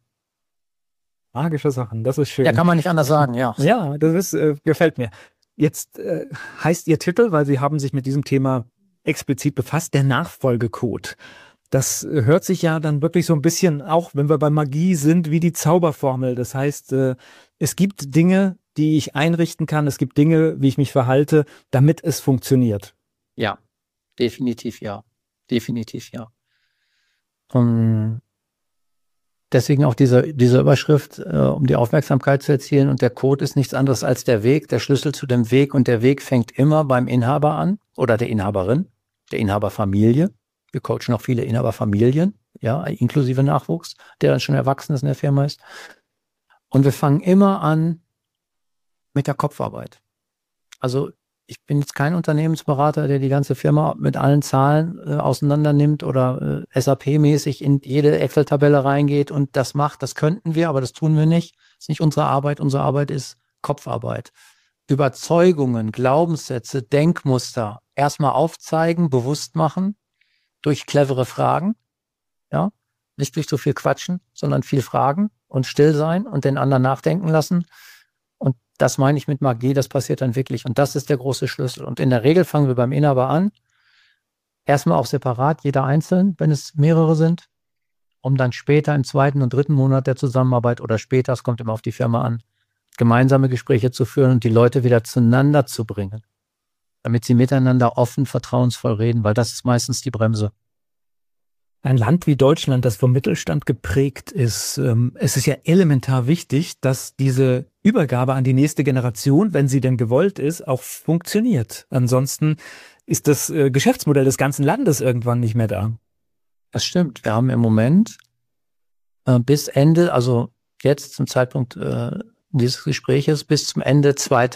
Magische Sachen, das ist schön. Ja, kann man nicht anders sagen, ja. Ja, das ist, äh, gefällt mir. Jetzt äh, heißt Ihr Titel, weil Sie haben sich mit diesem Thema explizit befasst, der Nachfolgecode. Das äh, hört sich ja dann wirklich so ein bisschen, auch wenn wir bei Magie sind, wie die Zauberformel. Das heißt, äh, es gibt Dinge, die ich einrichten kann, es gibt Dinge, wie ich mich verhalte, damit es funktioniert. Ja, definitiv ja. Definitiv ja. Um, deswegen auch diese, diese Überschrift, äh, um die Aufmerksamkeit zu erzielen. Und der Code ist nichts anderes als der Weg, der Schlüssel zu dem Weg. Und der Weg fängt immer beim Inhaber an oder der Inhaberin, der Inhaberfamilie. Wir coachen auch viele Inhaberfamilien, ja, inklusive Nachwuchs, der dann schon erwachsen ist in der Firma ist. Und wir fangen immer an mit der Kopfarbeit. Also ich bin jetzt kein Unternehmensberater, der die ganze Firma mit allen Zahlen äh, auseinander nimmt oder äh, S A P-mäßig in jede Excel-Tabelle reingeht und das macht. Das könnten wir, aber das tun wir nicht. Das ist nicht unsere Arbeit. Unsere Arbeit ist Kopfarbeit. Überzeugungen, Glaubenssätze, Denkmuster erstmal aufzeigen, bewusst machen durch clevere Fragen. Ja, nicht durch so viel Quatschen, sondern viel Fragen und still sein und den anderen nachdenken lassen. Und das meine ich mit Magie, das passiert dann wirklich. Und das ist der große Schlüssel. Und in der Regel fangen wir beim Inhaber an. Erstmal auch separat, jeder einzeln, wenn es mehrere sind, um dann später im zweiten und dritten Monat der Zusammenarbeit oder später, es kommt immer auf die Firma an, gemeinsame Gespräche zu führen und die Leute wieder zueinander zu bringen, damit sie miteinander offen, vertrauensvoll reden, weil das ist meistens die Bremse. Ein Land wie Deutschland, das vom Mittelstand geprägt ist, ähm, es ist ja elementar wichtig, dass diese Übergabe an die nächste Generation, wenn sie denn gewollt ist, auch funktioniert. Ansonsten ist das äh, Geschäftsmodell des ganzen Landes irgendwann nicht mehr da. Das stimmt. Wir haben im Moment äh, bis Ende, also jetzt zum Zeitpunkt äh, dieses Gespräches, bis zum Ende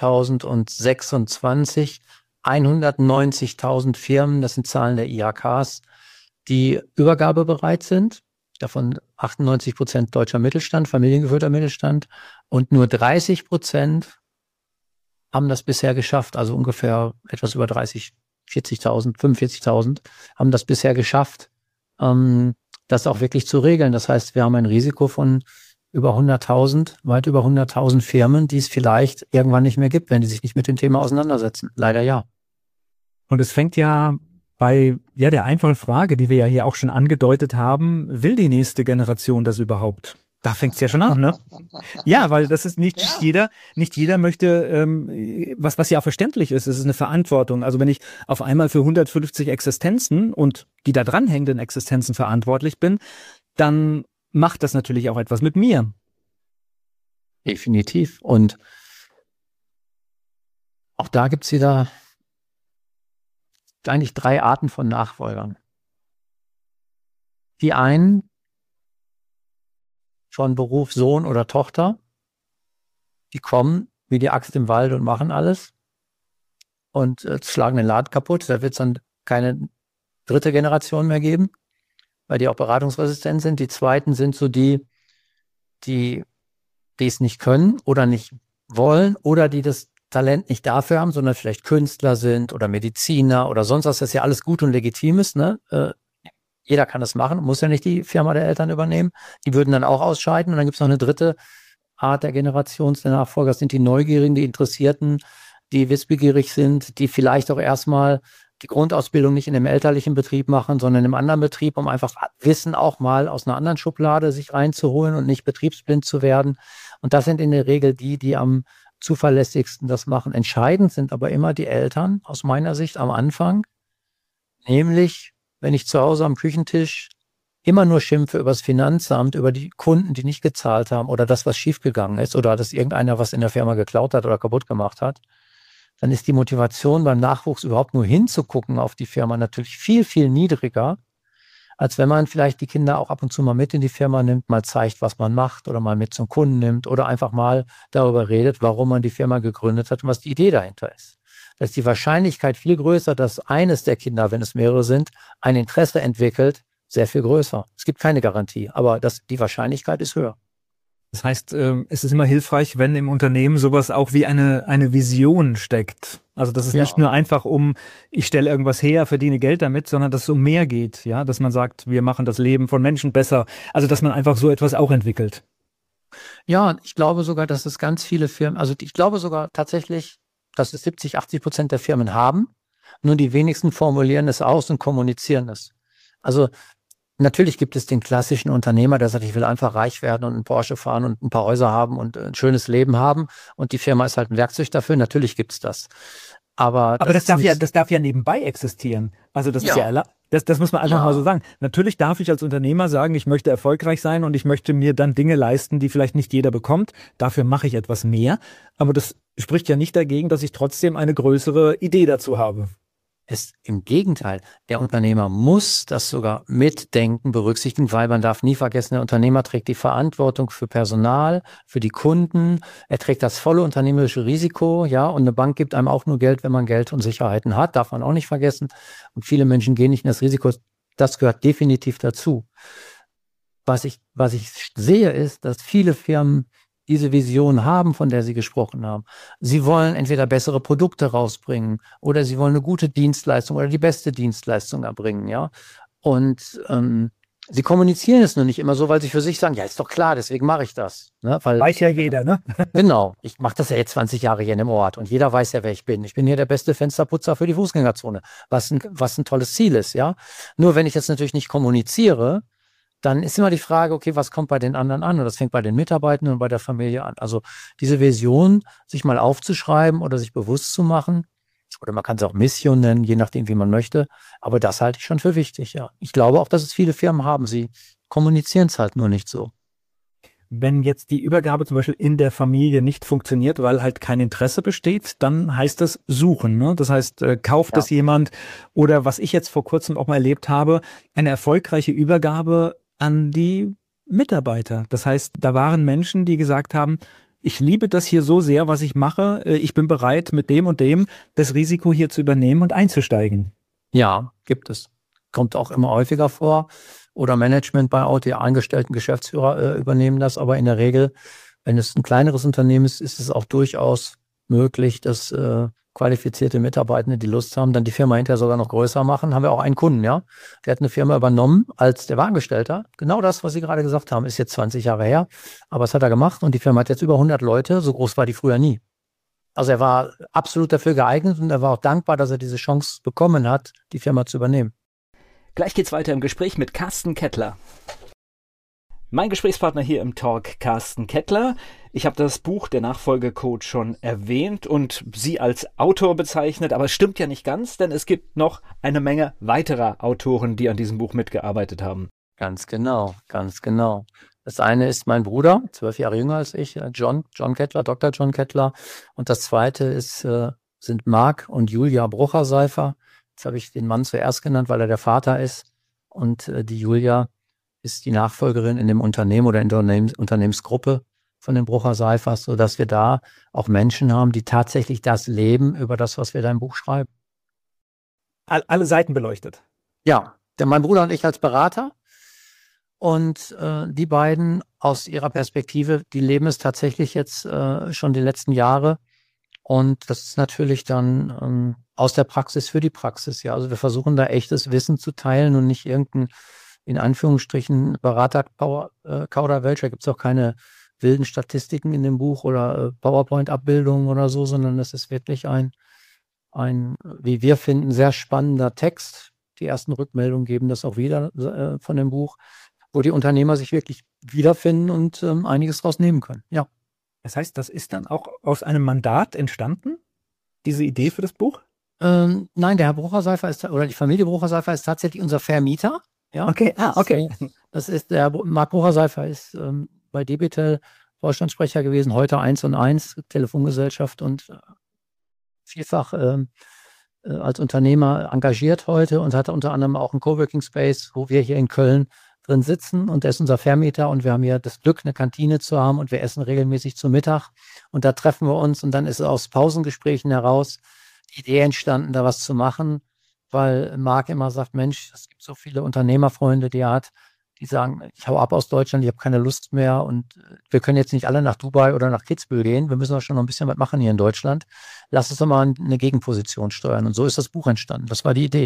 zweitausendsechsundzwanzig hundertneunzigtausend Firmen, das sind Zahlen der I H Ks, die übergabebereit sind, davon achtundneunzig Prozent deutscher Mittelstand, familiengeführter Mittelstand und nur dreißig Prozent haben das bisher geschafft, also ungefähr etwas über dreißig, vierzigtausend, fünfundvierzigtausend haben das bisher geschafft, ähm, das auch wirklich zu regeln. Das heißt, wir haben ein Risiko von über hunderttausend, weit über hunderttausend Firmen, die es vielleicht irgendwann nicht mehr gibt, wenn die sich nicht mit dem Thema auseinandersetzen. Leider ja. Und es fängt ja bei ja der einfachen Frage, die wir ja hier auch schon angedeutet haben, will die nächste Generation das überhaupt? Da fängt es ja schon an, ne? Ja, weil das ist nicht ja. jeder, nicht jeder möchte, ähm, was was ja auch verständlich ist, es ist eine Verantwortung. Also wenn ich auf einmal für hundertfünfzig Existenzen und die da dranhängenden Existenzen verantwortlich bin, dann macht das natürlich auch etwas mit mir. Definitiv. Und auch da gibt's wieder eigentlich drei Arten von Nachfolgern. Die einen von Beruf Sohn oder Tochter, die kommen wie die Axt im Wald und machen alles. und äh, schlagen den Laden kaputt. Da wird es dann keine dritte Generation mehr geben, weil die auch beratungsresistent sind. Die zweiten sind so die, die, die es nicht können oder nicht wollen oder die das Talent nicht dafür haben, sondern vielleicht Künstler sind oder Mediziner oder sonst was, das ja alles gut und legitim ist, ne? Äh, jeder kann das machen, muss ja nicht die Firma der Eltern übernehmen. Die würden dann auch ausscheiden. Und dann gibt es noch eine dritte Art der Generations der Nachfolger. Das sind die Neugierigen, die Interessierten, die wissbegierig sind, die vielleicht auch erstmal die Grundausbildung nicht in dem elterlichen Betrieb machen, sondern in einem anderen Betrieb, um einfach Wissen auch mal aus einer anderen Schublade sich reinzuholen und nicht betriebsblind zu werden. Und das sind in der Regel die, die am zuverlässigsten das machen. Entscheidend sind aber immer die Eltern, aus meiner Sicht am Anfang, nämlich wenn ich zu Hause am Küchentisch immer nur schimpfe über das Finanzamt, über die Kunden, die nicht gezahlt haben oder das, was schiefgegangen ist oder dass irgendeiner was in der Firma geklaut hat oder kaputt gemacht hat, dann ist die Motivation beim Nachwuchs überhaupt nur hinzugucken auf die Firma natürlich viel, viel niedriger, als wenn man vielleicht die Kinder auch ab und zu mal mit in die Firma nimmt, mal zeigt, was man macht oder mal mit zum Kunden nimmt oder einfach mal darüber redet, warum man die Firma gegründet hat und was die Idee dahinter ist. Da ist die Wahrscheinlichkeit viel größer, dass eines der Kinder, wenn es mehrere sind, ein Interesse entwickelt, sehr viel größer. Es gibt keine Garantie, aber das, die Wahrscheinlichkeit ist höher. Das heißt, es ist immer hilfreich, wenn im Unternehmen sowas auch wie eine, eine Vision steckt. Also das ist ja nicht nur einfach um, ich stelle irgendwas her, verdiene Geld damit, sondern dass es um mehr geht, ja, dass man sagt, wir machen das Leben von Menschen besser. Also dass man einfach so etwas auch entwickelt. Ja, ich glaube sogar, dass es ganz viele Firmen, also ich glaube sogar tatsächlich, dass es siebzig, achtzig Prozent der Firmen haben, nur die wenigsten formulieren es aus und kommunizieren es. Also natürlich gibt es den klassischen Unternehmer, der sagt, ich will einfach reich werden und einen Porsche fahren und ein paar Häuser haben und ein schönes Leben haben und die Firma ist halt ein Werkzeug dafür. Natürlich gibt's das. Aber, Aber das, das darf nicht, ja, das darf ja nebenbei existieren. Also das ja. ist ja, das, das muss man einfach ja. mal so sagen. Natürlich darf ich als Unternehmer sagen, ich möchte erfolgreich sein und ich möchte mir dann Dinge leisten, die vielleicht nicht jeder bekommt. Dafür mache ich etwas mehr. Aber das spricht ja nicht dagegen, dass ich trotzdem eine größere Idee dazu habe. Ist im Gegenteil. Der Unternehmer muss das sogar mitdenken, berücksichtigen, weil man darf nie vergessen, der Unternehmer trägt die Verantwortung für Personal, für die Kunden. Er trägt das volle unternehmerische Risiko, ja, und eine Bank gibt einem auch nur Geld, wenn man Geld und Sicherheiten hat, darf man auch nicht vergessen. Und viele Menschen gehen nicht in das Risiko. Das gehört definitiv dazu. Was ich, was ich sehe, ist, dass viele Firmen diese Vision haben, von der Sie gesprochen haben. Sie wollen entweder bessere Produkte rausbringen oder sie wollen eine gute Dienstleistung oder die beste Dienstleistung erbringen, ja. Und ähm, sie kommunizieren es nur nicht immer so, weil sie für sich sagen, ja, ist doch klar, deswegen mache ich das. Ne? Weil, weiß ja jeder, ne? Genau, ich mache das ja jetzt zwanzig Jahre hier in dem Ort und jeder weiß ja, wer ich bin. Ich bin hier der beste Fensterputzer für die Fußgängerzone, was ein, was ein tolles Ziel ist, ja. Nur wenn ich jetzt natürlich nicht kommuniziere, dann ist immer die Frage, okay, was kommt bei den anderen an? Und das fängt bei den Mitarbeitenden und bei der Familie an. Also diese Vision, sich mal aufzuschreiben oder sich bewusst zu machen, oder man kann es auch Mission nennen, je nachdem, wie man möchte. Aber das halte ich schon für wichtig, ja. Ich glaube auch, dass es viele Firmen haben. Sie kommunizieren es halt nur nicht so. Wenn jetzt die Übergabe zum Beispiel in der Familie nicht funktioniert, weil halt kein Interesse besteht, dann heißt das suchen, ne? Das heißt, äh, kauft Ja. es jemand oder was ich jetzt vor kurzem auch mal erlebt habe, eine erfolgreiche Übergabe an die Mitarbeiter. Das heißt, da waren Menschen, die gesagt haben, ich liebe das hier so sehr, was ich mache, äh, ich bin bereit, mit dem und dem das Risiko hier zu übernehmen und einzusteigen. Ja, gibt es. Kommt auch immer häufiger vor. Oder Management bei Auto, die angestellten Geschäftsführer äh, übernehmen das. Aber in der Regel, wenn es ein kleineres Unternehmen ist, ist es auch durchaus möglich, dass äh, qualifizierte Mitarbeitende, die Lust haben, dann die Firma hinterher sogar noch größer machen. Haben wir auch einen Kunden, ja. Der hat eine Firma übernommen als der war Angestellter. Genau das, was Sie gerade gesagt haben, ist jetzt zwanzig Jahre her. Aber das hat er gemacht und die Firma hat jetzt über hundert Leute. So groß war die früher nie. Also er war absolut dafür geeignet und er war auch dankbar, dass er diese Chance bekommen hat, die Firma zu übernehmen. Gleich geht's weiter im Gespräch mit Carsten Kettler. Mein Gesprächspartner hier im Talk, Carsten Kettler. Ich habe das Buch Der Nachfolgecoach schon erwähnt und Sie als Autor bezeichnet, aber es stimmt ja nicht ganz, denn es gibt noch eine Menge weiterer Autoren, die an diesem Buch mitgearbeitet haben. Ganz genau, ganz genau. Das eine ist mein Bruder, zwölf Jahre jünger als ich, John, John Kettler, Doktor John Kettler. Und das zweite ist, äh, sind Marc und Julia Brucher-Seifer. Jetzt habe ich den Mann zuerst genannt, weil er der Vater ist. Und äh, die Julia ist die Nachfolgerin in dem Unternehmen oder in der Unternehmens- Unternehmensgruppe. von den Brucher-Seifers, sodass wir da auch Menschen haben, die tatsächlich das leben über das, was wir da im Buch schreiben. All, alle Seiten beleuchtet. Ja, denn mein Bruder und ich als Berater und äh, die beiden aus ihrer Perspektive, die leben es tatsächlich jetzt äh, schon die letzten Jahre und das ist natürlich dann ähm, aus der Praxis für die Praxis. Ja, also wir versuchen da echtes Wissen zu teilen und nicht irgendein, in Anführungsstrichen, Berater-Kauderwelsch. Da gibt es auch keine wilden Statistiken in dem Buch oder äh, PowerPoint-Abbildungen oder so, sondern es ist wirklich ein, ein, wie wir finden, sehr spannender Text. Die ersten Rückmeldungen geben das auch wieder äh, von dem Buch, wo die Unternehmer sich wirklich wiederfinden und ähm, einiges draus nehmen können. Ja. Das heißt, das ist dann auch aus einem Mandat entstanden, diese Idee für das Buch? Ähm, nein, der Herr Brucher-Seifer ist, oder die Familie Brucher-Seifer ist tatsächlich unser Vermieter. Ja. Okay, ah, okay. Das ist, der Marc Brucher-Seifer ist ähm, bei Debitel Vorstandssprecher gewesen, heute eins und eins, Telefongesellschaft und äh, vielfach ähm, äh, als Unternehmer engagiert heute und hat unter anderem auch einen Coworking Space, wo wir hier in Köln drin sitzen und der ist unser Vermieter und wir haben hier das Glück, eine Kantine zu haben und wir essen regelmäßig zu Mittag und da treffen wir uns und dann ist aus Pausengesprächen heraus die Idee entstanden, da was zu machen, weil Marc immer sagt, Mensch, es gibt so viele Unternehmerfreunde, die er hat, die sagen, ich hau ab aus Deutschland, ich habe keine Lust mehr und wir können jetzt nicht alle nach Dubai oder nach Kitzbühel gehen, wir müssen auch schon noch ein bisschen was machen hier in Deutschland. Lass uns doch mal eine Gegenposition steuern und so ist das Buch entstanden. Das war die Idee.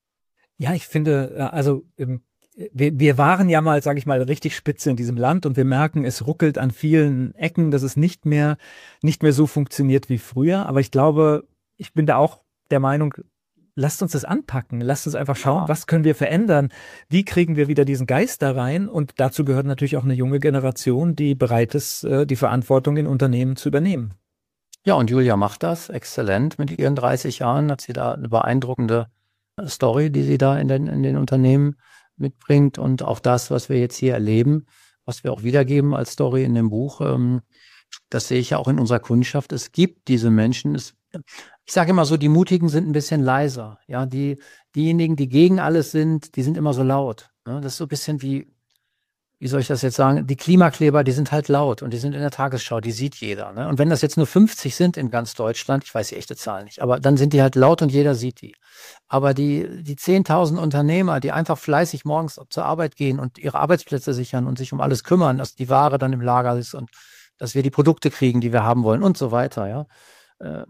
Ja, ich finde, also wir, wir waren ja mal, sage ich mal, richtig spitze in diesem Land und wir merken, es ruckelt an vielen Ecken, dass es nicht mehr, nicht mehr so funktioniert wie früher. Aber ich glaube, ich bin da auch der Meinung, lasst uns das anpacken, lasst uns einfach schauen, ja. Was können wir verändern, wie kriegen wir wieder diesen Geist da rein und dazu gehört natürlich auch eine junge Generation, die bereit ist, die Verantwortung in Unternehmen zu übernehmen. Ja, und Julia macht das exzellent. Mit ihren dreißig Jahren hat sie da eine beeindruckende Story, die sie da in den, in den Unternehmen mitbringt und auch das, was wir jetzt hier erleben, was wir auch wiedergeben als Story in dem Buch, ähm, das sehe ich ja auch in unserer Kundschaft. Es gibt diese Menschen, es Ich sage immer so, die Mutigen sind ein bisschen leiser. Ja, die, diejenigen, die gegen alles sind, die sind immer so laut. Ne? Das ist so ein bisschen wie, wie soll ich das jetzt sagen? Die Klimakleber, die sind halt laut und die sind in der Tagesschau, die sieht jeder. Ne? Und wenn das jetzt nur fünfzig sind in ganz Deutschland, ich weiß die echte Zahl nicht, aber dann sind die halt laut und jeder sieht die. Aber die, die zehntausend Unternehmer, die einfach fleißig morgens zur Arbeit gehen und ihre Arbeitsplätze sichern und sich um alles kümmern, dass die Ware dann im Lager ist und dass wir die Produkte kriegen, die wir haben wollen und so weiter, ja. Äh,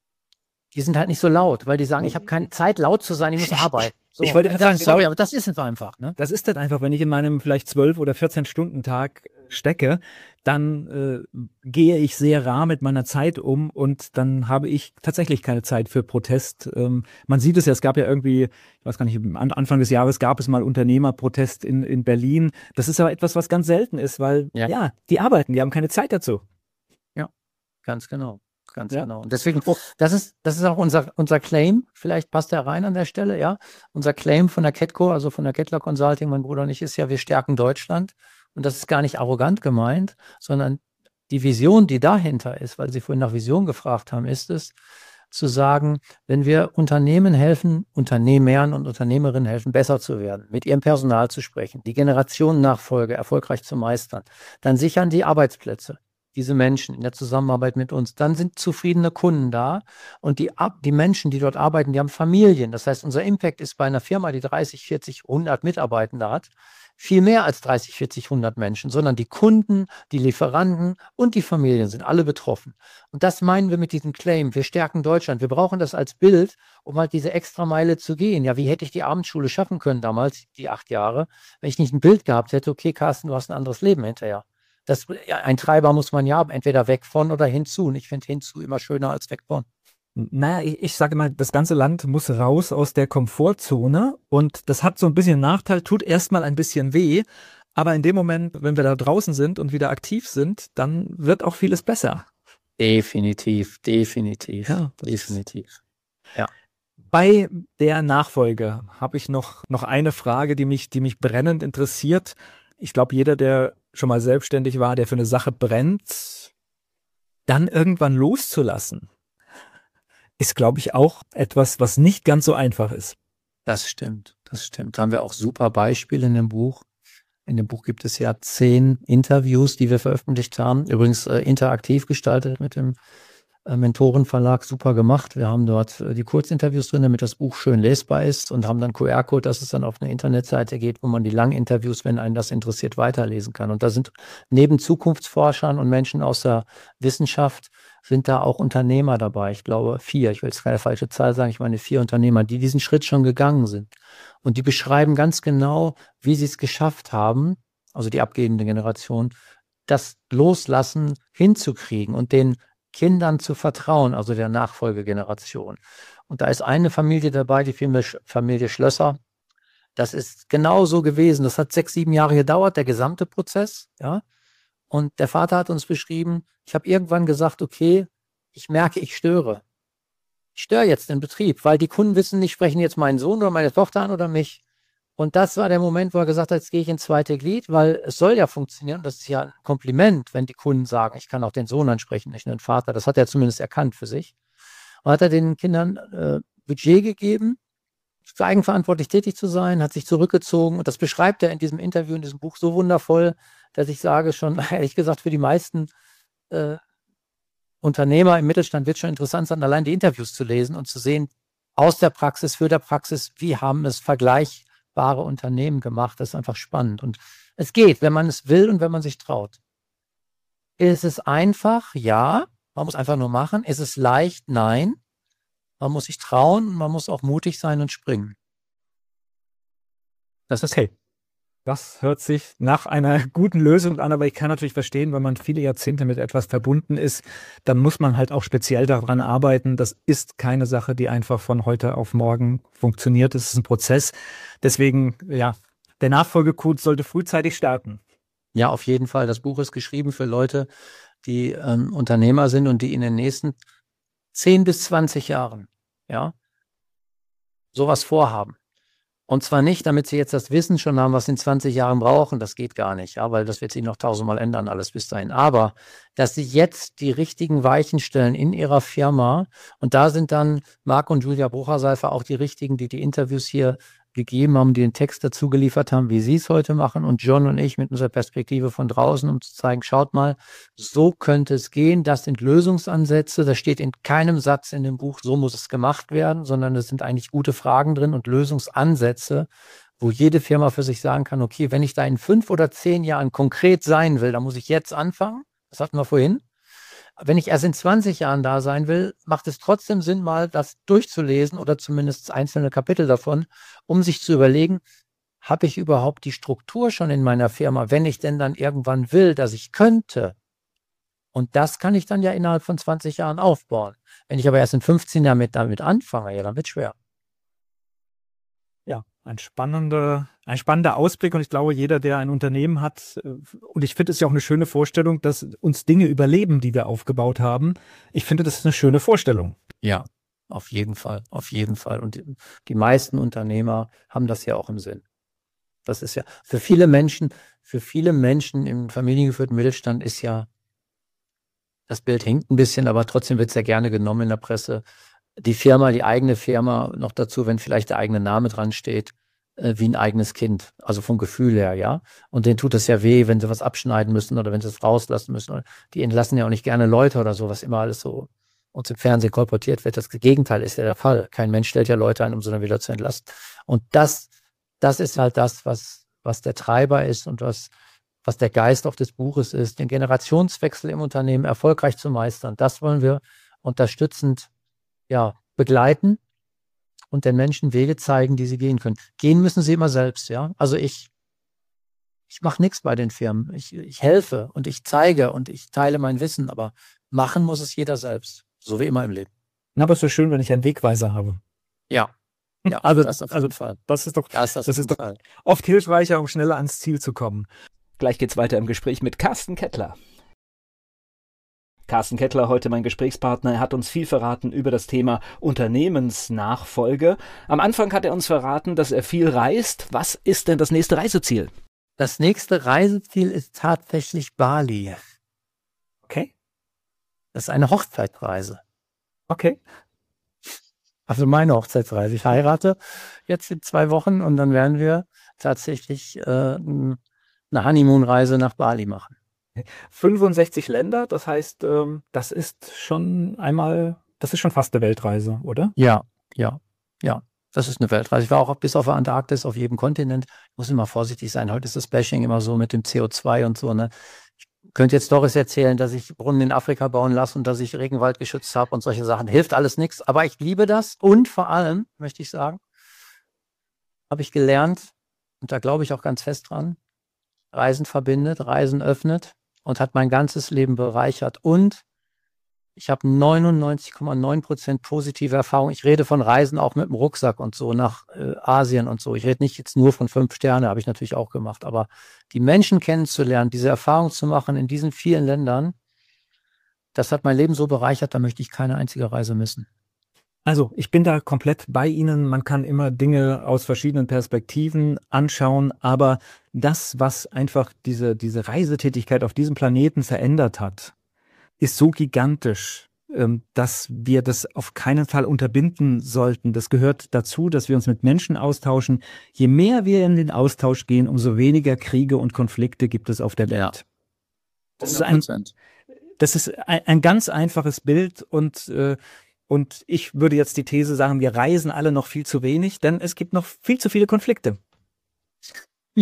Die sind halt nicht so laut, weil die sagen, ich habe keine Zeit, laut zu sein, ich muss arbeiten. So. Ich wollte sagen, sorry, aber das ist es einfach. Ne? Das ist dann einfach, wenn ich in meinem vielleicht zwölf oder vierzehn Stunden Tag stecke, dann äh, gehe ich sehr rar mit meiner Zeit um und dann habe ich tatsächlich keine Zeit für Protest. Ähm, man sieht es ja, es gab ja irgendwie, ich weiß gar nicht, am Anfang des Jahres gab es mal Unternehmerprotest in, in Berlin. Das ist aber etwas, was ganz selten ist, weil ja. ja, die arbeiten, die haben keine Zeit dazu. Ja, ganz genau. Ganz ja. genau. Und deswegen, das ist, das ist auch unser, unser Claim. Vielleicht passt der rein an der Stelle, ja. Unser Claim von der Ketco, also von der Kettler Consulting, mein Bruder und ich, ist ja, wir stärken Deutschland. Und das ist gar nicht arrogant gemeint, sondern die Vision, die dahinter ist, weil Sie vorhin nach Vision gefragt haben, ist es, zu sagen, wenn wir Unternehmen helfen, Unternehmern und Unternehmerinnen helfen, besser zu werden, mit ihrem Personal zu sprechen, die Generationennachfolge erfolgreich zu meistern, dann sichern die Arbeitsplätze. Diese Menschen in der Zusammenarbeit mit uns, dann sind zufriedene Kunden da und die, die Menschen, die dort arbeiten, die haben Familien. Das heißt, unser Impact ist bei einer Firma, die dreißig, vierzig, hundert Mitarbeitende hat, viel mehr als dreißig, vierzig, hundert Menschen, sondern die Kunden, die Lieferanten und die Familien sind alle betroffen. Und das meinen wir mit diesem Claim, wir stärken Deutschland. Wir brauchen das als Bild, um halt diese Extrameile zu gehen. Ja, wie hätte ich die Abendschule schaffen können damals, die acht Jahre, wenn ich nicht ein Bild gehabt hätte, okay, Carsten, du hast ein anderes Leben hinterher. Das, ein Treiber muss man ja haben, entweder weg von oder hinzu. Und ich finde hinzu immer schöner als weg von. Naja, ich, ich sage mal, das ganze Land muss raus aus der Komfortzone und das hat so ein bisschen Nachteil, tut erstmal ein bisschen weh, aber in dem Moment, wenn wir da draußen sind und wieder aktiv sind, dann wird auch vieles besser. Definitiv, definitiv, ja, definitiv. Ja. Bei der Nachfolge habe ich noch, noch eine Frage, die mich, die mich brennend interessiert. Ich glaube, jeder, der schon mal selbstständig war, der für eine Sache brennt, dann irgendwann loszulassen, ist, glaube ich, auch etwas, was nicht ganz so einfach ist. Das stimmt, das stimmt. Da haben wir auch super Beispiele in dem Buch. In dem Buch gibt es ja zehn Interviews, die wir veröffentlicht haben. Übrigens äh, interaktiv gestaltet mit dem äh, Mentorenverlag. Super gemacht. Wir haben dort äh, die Kurzinterviews drin, damit das Buch schön lesbar ist und haben dann Q R-Code, dass es dann auf eine Internetseite geht, wo man die Langinterviews, wenn einen das interessiert, weiterlesen kann. Und da sind neben Zukunftsforschern und Menschen aus der Wissenschaft sind da auch Unternehmer dabei. Ich glaube vier, ich will jetzt keine falsche Zahl sagen, ich meine vier Unternehmer, die diesen Schritt schon gegangen sind. Und die beschreiben ganz genau, wie sie es geschafft haben, also die abgebende Generation, das Loslassen hinzukriegen und den Kindern zu vertrauen, also der Nachfolgegeneration. Und da ist eine Familie dabei, die Familie Schlösser. Das ist genau so gewesen. Das hat sechs, sieben Jahre gedauert, der gesamte Prozess, ja. Und der Vater hat uns beschrieben, ich habe irgendwann gesagt, okay, ich merke, ich störe. Ich störe jetzt den Betrieb, weil die Kunden wissen nicht, sprechen jetzt meinen Sohn oder meine Tochter an oder mich. Und das war der Moment, wo er gesagt hat, jetzt gehe ich ins zweite Glied, weil es soll ja funktionieren. Das ist ja ein Kompliment, wenn die Kunden sagen, ich kann auch den Sohn ansprechen, nicht nur den Vater. Das hat er zumindest erkannt für sich. Und hat er den Kindern äh, Budget gegeben, für eigenverantwortlich tätig zu sein, hat sich zurückgezogen. Und das beschreibt er in diesem Interview, in diesem Buch so wundervoll, dass ich sage schon, ehrlich gesagt, für die meisten äh, Unternehmer im Mittelstand wird schon interessant sein, allein die Interviews zu lesen und zu sehen, aus der Praxis, für der Praxis, wie haben es vergleichbare Unternehmen gemacht. Das ist einfach spannend. Und es geht, wenn man es will und wenn man sich traut. Ist es einfach? Ja. Man muss einfach nur machen. Ist es leicht? Nein. Man muss sich trauen und man muss auch mutig sein und springen. Das ist hey. Das hört sich nach einer guten Lösung an, aber ich kann natürlich verstehen, wenn man viele Jahrzehnte mit etwas verbunden ist, dann muss man halt auch speziell daran arbeiten. Das ist keine Sache, die einfach von heute auf morgen funktioniert. Es ist ein Prozess. Deswegen, ja, der Nachfolgecode sollte frühzeitig starten. Ja, auf jeden Fall. Das Buch ist geschrieben für Leute, die ähm, Unternehmer sind und die in den nächsten zehn bis zwanzig Jahren, ja, sowas vorhaben. Und zwar nicht, damit sie jetzt das Wissen schon haben, was sie in zwanzig Jahren brauchen. Das geht gar nicht, ja, weil das wird sich noch tausendmal ändern, alles bis dahin. Aber, dass sie jetzt die richtigen Weichen stellen in ihrer Firma. Und da sind dann Marc und Julia Brucherseifer auch die richtigen, die die Interviews hier gegeben haben, die den Text dazu geliefert haben, wie sie es heute machen. Und John und ich mit unserer Perspektive von draußen, um zu zeigen, schaut mal, so könnte es gehen. Das sind Lösungsansätze. Das steht in keinem Satz in dem Buch, so muss es gemacht werden, sondern es sind eigentlich gute Fragen drin und Lösungsansätze, wo jede Firma für sich sagen kann, okay, wenn ich da in fünf oder zehn Jahren konkret sein will, dann muss ich jetzt anfangen. Das hatten wir vorhin. Wenn ich erst in zwanzig Jahren da sein will, macht es trotzdem Sinn, mal das durchzulesen oder zumindest einzelne Kapitel davon, um sich zu überlegen, habe ich überhaupt die Struktur schon in meiner Firma, wenn ich denn dann irgendwann will, dass ich könnte. Und das kann ich dann ja innerhalb von zwanzig Jahren aufbauen. Wenn ich aber erst in fünfzehn Jahren mit, damit anfange, ja, dann wird es schwer. Ja, ein spannender, ein spannender Ausblick und ich glaube, jeder, der ein Unternehmen hat, und ich finde es ja auch eine schöne Vorstellung, dass uns Dinge überleben, die wir aufgebaut haben. Ich finde, das ist eine schöne Vorstellung. Ja, auf jeden Fall, auf jeden Fall. Und die, die meisten Unternehmer haben das ja auch im Sinn. Das ist ja für viele Menschen, für viele Menschen im familiengeführten Mittelstand ist ja, das Bild hinkt ein bisschen, aber trotzdem wird es ja gerne genommen in der Presse. Die Firma, die eigene Firma, noch dazu, wenn vielleicht der eigene Name dran steht, äh, wie ein eigenes Kind. Also vom Gefühl her, ja. Und denen tut es ja weh, wenn sie was abschneiden müssen oder wenn sie es rauslassen müssen. Die entlassen ja auch nicht gerne Leute oder so, was immer alles so uns im Fernsehen kolportiert wird. Das Gegenteil ist ja der Fall. Kein Mensch stellt ja Leute ein, um sie dann wieder zu entlassen. Und das, das ist halt das, was, was der Treiber ist und was, was der Geist auch des Buches ist, den Generationswechsel im Unternehmen erfolgreich zu meistern. Das wollen wir unterstützend ja, begleiten und den Menschen Wege zeigen, die sie gehen können. Gehen müssen sie immer selbst, ja. Also ich, ich mache nichts bei den Firmen. Ich, ich helfe und ich zeige und ich teile mein Wissen, aber machen muss es jeder selbst. So wie immer im Leben. Na, aber es ist so schön, wenn ich einen Wegweiser habe. Ja. Ja, also, das auf jeden also, Fall. Das ist doch, das, das das ist doch oft hilfreicher, um schneller ans Ziel zu kommen. Gleich geht's weiter im Gespräch mit Carsten Kettler. Carsten Kettler, heute mein Gesprächspartner, er hat uns viel verraten über das Thema Unternehmensnachfolge. Am Anfang hat er uns verraten, dass er viel reist. Was ist denn das nächste Reiseziel? Das nächste Reiseziel ist tatsächlich Bali. Okay. Das ist eine Hochzeitsreise. Okay. Also meine Hochzeitsreise. Ich heirate jetzt in zwei Wochen und dann werden wir tatsächlich äh, eine Honeymoon-Reise nach Bali machen. fünfundsechzig Länder, das heißt, ähm, das ist schon einmal, das ist schon fast eine Weltreise, oder? Ja, ja, ja. Das ist eine Weltreise. Ich war auch bis auf der Antarktis, auf jedem Kontinent. Ich muss immer vorsichtig sein. Heute ist das Bashing immer so mit dem C O zwei und so. Ne? Ich könnte jetzt Doris erzählen, dass ich Brunnen in Afrika bauen lasse und dass ich Regenwald geschützt habe und solche Sachen. Hilft alles nichts. Aber ich liebe das. Und vor allem, möchte ich sagen, habe ich gelernt, und da glaube ich auch ganz fest dran, Reisen verbindet, Reisen öffnet und hat mein ganzes Leben bereichert. Und ich habe neunundneunzig Komma neun Prozent positive Erfahrung. Ich rede von Reisen auch mit dem Rucksack und so nach äh, Asien und so. Ich rede nicht jetzt nur von fünf Sterne, habe ich natürlich auch gemacht. Aber die Menschen kennenzulernen, diese Erfahrung zu machen in diesen vielen Ländern, das hat mein Leben so bereichert, da möchte ich keine einzige Reise missen. Also ich bin da komplett bei Ihnen. Man kann immer Dinge aus verschiedenen Perspektiven anschauen, aber das, was einfach diese, diese Reisetätigkeit auf diesem Planeten verändert hat, ist so gigantisch, dass wir das auf keinen Fall unterbinden sollten. Das gehört dazu, dass wir uns mit Menschen austauschen. Je mehr wir in den Austausch gehen, umso weniger Kriege und Konflikte gibt es auf der Welt. Ja. Das ist ein, das ist ein, ein ganz einfaches Bild und, äh, und ich würde jetzt die These sagen, wir reisen alle noch viel zu wenig, denn es gibt noch viel zu viele Konflikte. Ja.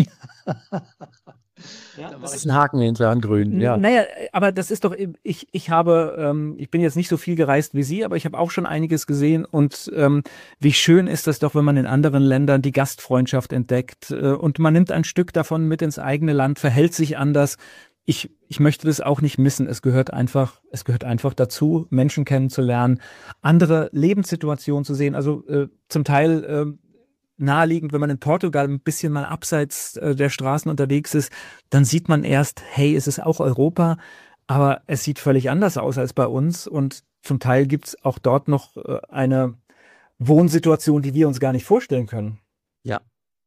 Ja, das ist ein Haken hinter an Grün. Ja. Naja, aber das ist doch, ich, ich habe, ähm, ich bin jetzt nicht so viel gereist wie Sie, aber ich habe auch schon einiges gesehen und ähm, wie schön ist das doch, wenn man in anderen Ländern die Gastfreundschaft entdeckt äh, und man nimmt ein Stück davon mit ins eigene Land, verhält sich anders. Ich, ich möchte das auch nicht missen. Es gehört einfach, es gehört einfach dazu, Menschen kennenzulernen, andere Lebenssituationen zu sehen. Also äh, zum Teil äh, naheliegend, wenn man in Portugal ein bisschen mal abseits äh, der Straßen unterwegs ist, dann sieht man erst, hey, es ist auch Europa, aber es sieht völlig anders aus als bei uns und zum Teil gibt es auch dort noch äh, eine Wohnsituation, die wir uns gar nicht vorstellen können. Ja,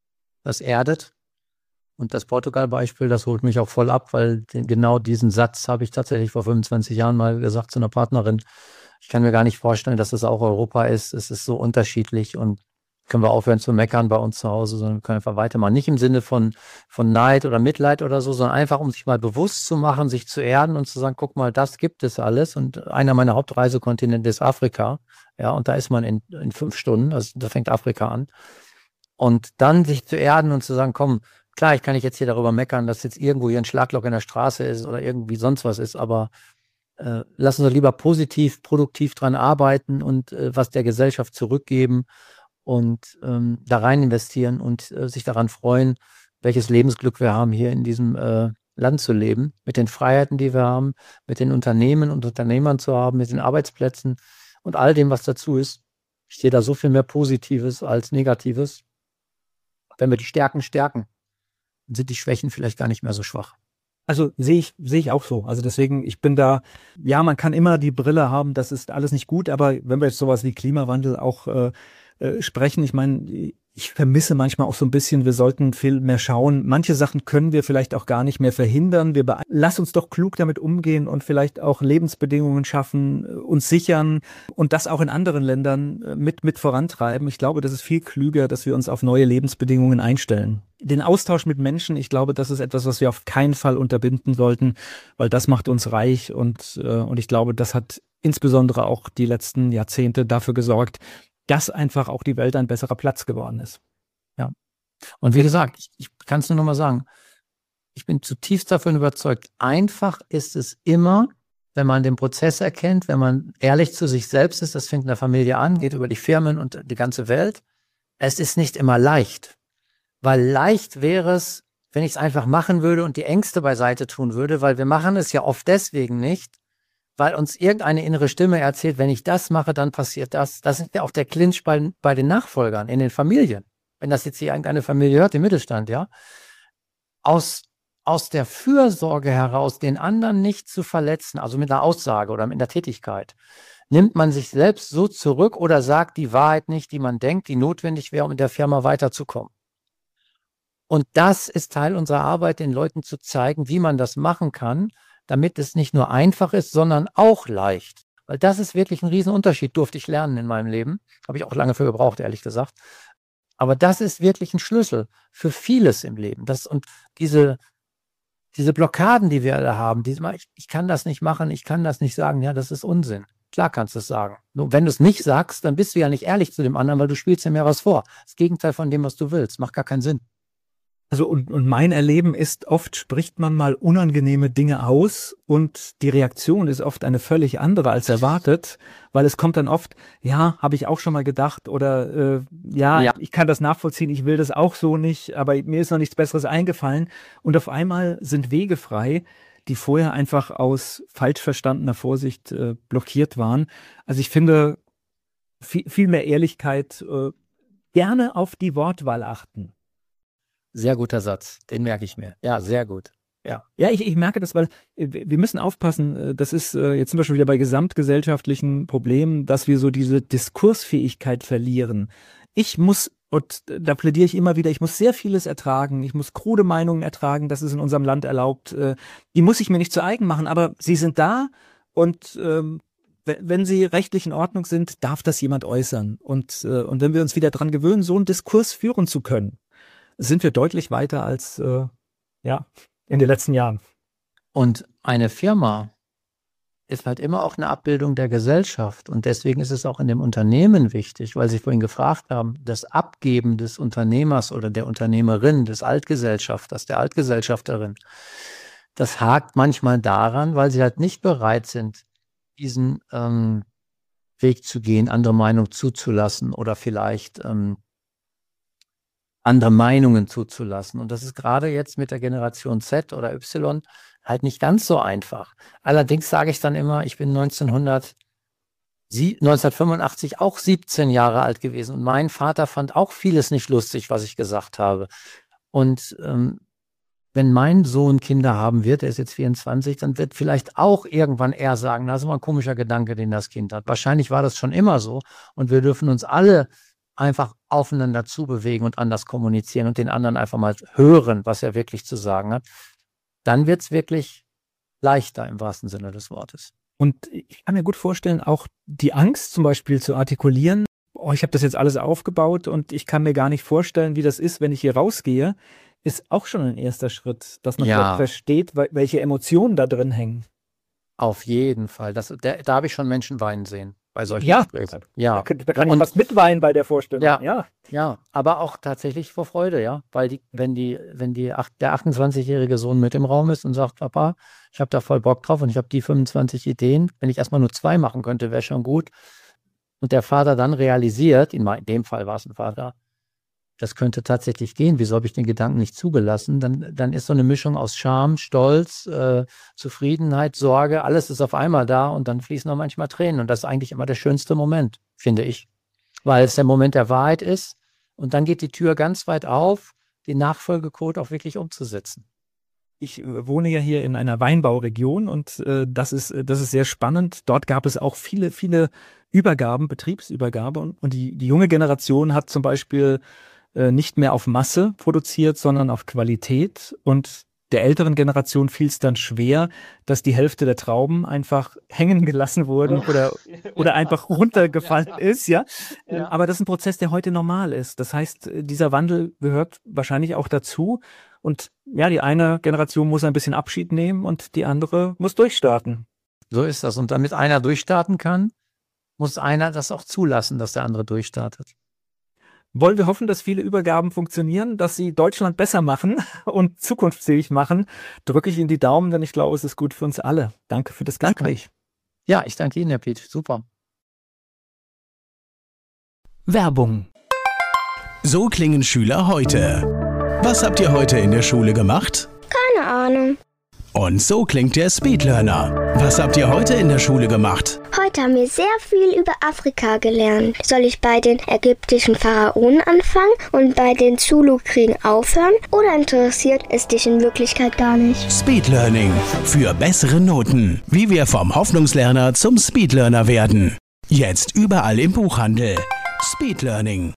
das erdet und das Portugal-Beispiel, das holt mich auch voll ab, weil den, genau diesen Satz habe ich tatsächlich vor fünfundzwanzig Jahren mal gesagt zu einer Partnerin. Ich kann mir gar nicht vorstellen, dass es auch Europa ist. Es ist so unterschiedlich und können wir aufhören zu meckern bei uns zu Hause, sondern wir können einfach weitermachen. Nicht im Sinne von, von Neid oder Mitleid oder so, sondern einfach, um sich mal bewusst zu machen, sich zu erden und zu sagen, guck mal, das gibt es alles. Und einer meiner Hauptreisekontinente ist Afrika. Ja, und da ist man in, in fünf Stunden, also da fängt Afrika an. Und dann sich zu erden und zu sagen, komm, klar, ich kann nicht jetzt hier darüber meckern, dass jetzt irgendwo hier ein Schlagloch in der Straße ist oder irgendwie sonst was ist, aber äh, lass uns doch lieber positiv, produktiv dran arbeiten und äh, was der Gesellschaft zurückgeben und ähm, da rein investieren und äh, sich daran freuen, welches Lebensglück wir haben, hier in diesem äh, Land zu leben, mit den Freiheiten, die wir haben, mit den Unternehmen und Unternehmern zu haben, mit den Arbeitsplätzen und all dem, was dazu ist. Ich sehe da so viel mehr Positives als Negatives. Wenn wir die Stärken stärken, dann sind die Schwächen vielleicht gar nicht mehr so schwach. Also sehe ich, sehe ich auch so. Also deswegen, ich bin da, ja, man kann immer die Brille haben, das ist alles nicht gut, aber wenn wir jetzt sowas wie Klimawandel auch äh, äh, sprechen, ich meine, ich vermisse manchmal auch so ein bisschen, wir sollten viel mehr schauen. Manche Sachen können wir vielleicht auch gar nicht mehr verhindern. Wir bee- Lass uns doch klug damit umgehen und vielleicht auch Lebensbedingungen schaffen, äh, uns sichern und das auch in anderen Ländern äh, mit, mit vorantreiben. Ich glaube, das ist viel klüger, dass wir uns auf neue Lebensbedingungen einstellen. Den Austausch mit Menschen, ich glaube, das ist etwas, was wir auf keinen Fall unterbinden sollten, weil das macht uns reich und, äh, und ich glaube, das hat insbesondere auch die letzten Jahrzehnte dafür gesorgt, dass einfach auch die Welt ein besserer Platz geworden ist. Ja. Und wie gesagt, ich, ich kann es nur noch mal sagen, ich bin zutiefst davon überzeugt, einfach ist es immer, wenn man den Prozess erkennt, wenn man ehrlich zu sich selbst ist, das fängt in der Familie an, geht über die Firmen und die ganze Welt. Es ist nicht immer leicht, weil leicht wäre es, wenn ich es einfach machen würde und die Ängste beiseite tun würde, weil wir machen es ja oft deswegen nicht, weil uns irgendeine innere Stimme erzählt, wenn ich das mache, dann passiert das. Das ist ja auch der Clinch bei, bei den Nachfolgern, in den Familien. Wenn das jetzt hier irgendeine Familie hört, im Mittelstand, ja. Aus, aus der Fürsorge heraus, den anderen nicht zu verletzen, also mit einer Aussage oder mit einer Tätigkeit, nimmt man sich selbst so zurück oder sagt die Wahrheit nicht, die man denkt, die notwendig wäre, um in der Firma weiterzukommen. Und das ist Teil unserer Arbeit, den Leuten zu zeigen, wie man das machen kann, damit es nicht nur einfach ist, sondern auch leicht. Weil das ist wirklich ein Riesenunterschied, durfte ich lernen in meinem Leben. Habe ich auch lange für gebraucht, ehrlich gesagt. Aber das ist wirklich ein Schlüssel für vieles im Leben. Das, und diese diese Blockaden, die wir alle haben, die, ich, ich kann das nicht machen, ich kann das nicht sagen, ja, das ist Unsinn. Klar kannst du es sagen. Nur wenn du es nicht sagst, dann bist du ja nicht ehrlich zu dem anderen, weil du spielst ihm ja was vor. Das Gegenteil von dem, was du willst. Macht gar keinen Sinn. Also und, und mein Erleben ist, oft spricht man mal unangenehme Dinge aus und die Reaktion ist oft eine völlig andere als erwartet, weil es kommt dann oft, ja, habe ich auch schon mal gedacht oder äh, ja, Ja. ich kann das nachvollziehen, ich will das auch so nicht, aber mir ist noch nichts Besseres eingefallen und auf einmal sind Wege frei, die vorher einfach aus falsch verstandener Vorsicht äh, blockiert waren. Also ich finde, viel, viel mehr Ehrlichkeit, äh, gerne auf die Wortwahl achten. Sehr guter Satz. Den merke ich mir. Ja, sehr gut. Ja. Ja, ich, ich merke das, weil äh, wir müssen aufpassen, äh, das ist äh, jetzt zum Beispiel wieder bei gesamtgesellschaftlichen Problemen, dass wir so diese Diskursfähigkeit verlieren. Ich muss, und da plädiere ich immer wieder, ich muss sehr vieles ertragen, ich muss krude Meinungen ertragen, das ist in unserem Land erlaubt. Äh, die muss ich mir nicht zu eigen machen, aber sie sind da und ähm, we- wenn sie rechtlich in Ordnung sind, darf das jemand äußern. Und, äh, und wenn wir uns wieder dran gewöhnen, so einen Diskurs führen zu können, sind wir deutlich weiter als äh, ja, in den letzten Jahren. Und eine Firma ist halt immer auch eine Abbildung der Gesellschaft. Und deswegen ist es auch in dem Unternehmen wichtig, weil Sie vorhin gefragt haben, das Abgeben des Unternehmers oder der Unternehmerin, des Altgesellschafters, der Altgesellschafterin, das hakt manchmal daran, weil sie halt nicht bereit sind, diesen ähm, Weg zu gehen, andere Meinungen zuzulassen oder vielleicht ähm, andere Meinungen zuzulassen. Und das ist gerade jetzt mit der Generation Z oder Y halt nicht ganz so einfach. Allerdings sage ich dann immer, ich bin neunzehnhundertfünfundachtzig auch siebzehn Jahre alt gewesen und mein Vater fand auch vieles nicht lustig, was ich gesagt habe. Und ähm, wenn mein Sohn Kinder haben wird, der ist jetzt vierundzwanzig, dann wird vielleicht auch irgendwann er sagen, das ist immer ein komischer Gedanke, den das Kind hat. Wahrscheinlich war das schon immer so und wir dürfen uns alle einfach aufeinander zubewegen und anders kommunizieren und den anderen einfach mal hören, was er wirklich zu sagen hat. Dann wird es wirklich leichter im wahrsten Sinne des Wortes. Und ich kann mir gut vorstellen, auch die Angst zum Beispiel zu artikulieren, oh, ich habe das jetzt alles aufgebaut und ich kann mir gar nicht vorstellen, wie das ist, wenn ich hier rausgehe, ist auch schon ein erster Schritt, dass man Ja. versteht, wel- welche Emotionen da drin hängen. Auf jeden Fall. Das, der, da habe ich schon Menschen weinen sehen bei solchen Ja. Gesprächen. Ja. Da kann, da kann ich Und- fast mitweinen bei der Vorstellung. Ja. ja. Ja, aber auch tatsächlich vor Freude, ja. Weil die, wenn die, wenn die acht, der achtundzwanzigjährige Sohn mit im Raum ist und sagt, Papa, ich habe da voll Bock drauf und ich habe die fünfundzwanzig Ideen, wenn ich erstmal nur zwei machen könnte, wäre schon gut. Und der Vater dann realisiert, in, in dem Fall war es ein Vater, das könnte tatsächlich gehen, wieso habe ich den Gedanken nicht zugelassen? Dann, dann ist so eine Mischung aus Scham, Stolz, äh, Zufriedenheit, Sorge, alles ist auf einmal da und dann fließen auch manchmal Tränen. Und das ist eigentlich immer der schönste Moment, finde ich. Weil es der Moment der Wahrheit ist und dann geht die Tür ganz weit auf, den Nachfolgecode auch wirklich umzusetzen. Ich äh, wohne ja hier in einer Weinbauregion und äh, das ist äh, das ist sehr spannend. Dort gab es auch viele, viele Übergaben, Betriebsübergabe und, und die, die junge Generation hat zum Beispiel äh, nicht mehr auf Masse produziert, sondern auf Qualität und der älteren Generation fiel es dann schwer, dass die Hälfte der Trauben einfach hängen gelassen wurde oder, oder einfach runtergefallen ist, ja. Ja. Aber das ist ein Prozess, der heute normal ist. Das heißt, äh, dieser Wandel gehört wahrscheinlich auch dazu. Und ja, die eine Generation muss ein bisschen Abschied nehmen und die andere muss durchstarten. So ist das. Und damit einer durchstarten kann, muss einer das auch zulassen, dass der andere durchstartet. Wollen wir hoffen, dass viele Übergaben funktionieren, dass sie Deutschland besser machen und zukunftsfähig machen, drücke ich Ihnen die Daumen, denn ich glaube, es ist gut für uns alle. Danke für das Danke. Gespräch. Ja, ich danke Ihnen, Herr Piet. Super. Werbung. So klingen Schüler heute. Was habt ihr heute in der Schule gemacht? Keine Ahnung. Und so klingt der Speedlearner. Was habt ihr heute in der Schule gemacht? Heute haben wir sehr viel über Afrika gelernt. Soll ich bei den ägyptischen Pharaonen anfangen und bei den Zulu-Kriegen aufhören? Oder interessiert es dich in Wirklichkeit gar nicht? Speedlearning. Für bessere Noten. Wie wir vom Hoffnungslerner zum Speedlearner werden. Jetzt überall im Buchhandel. Speedlearning.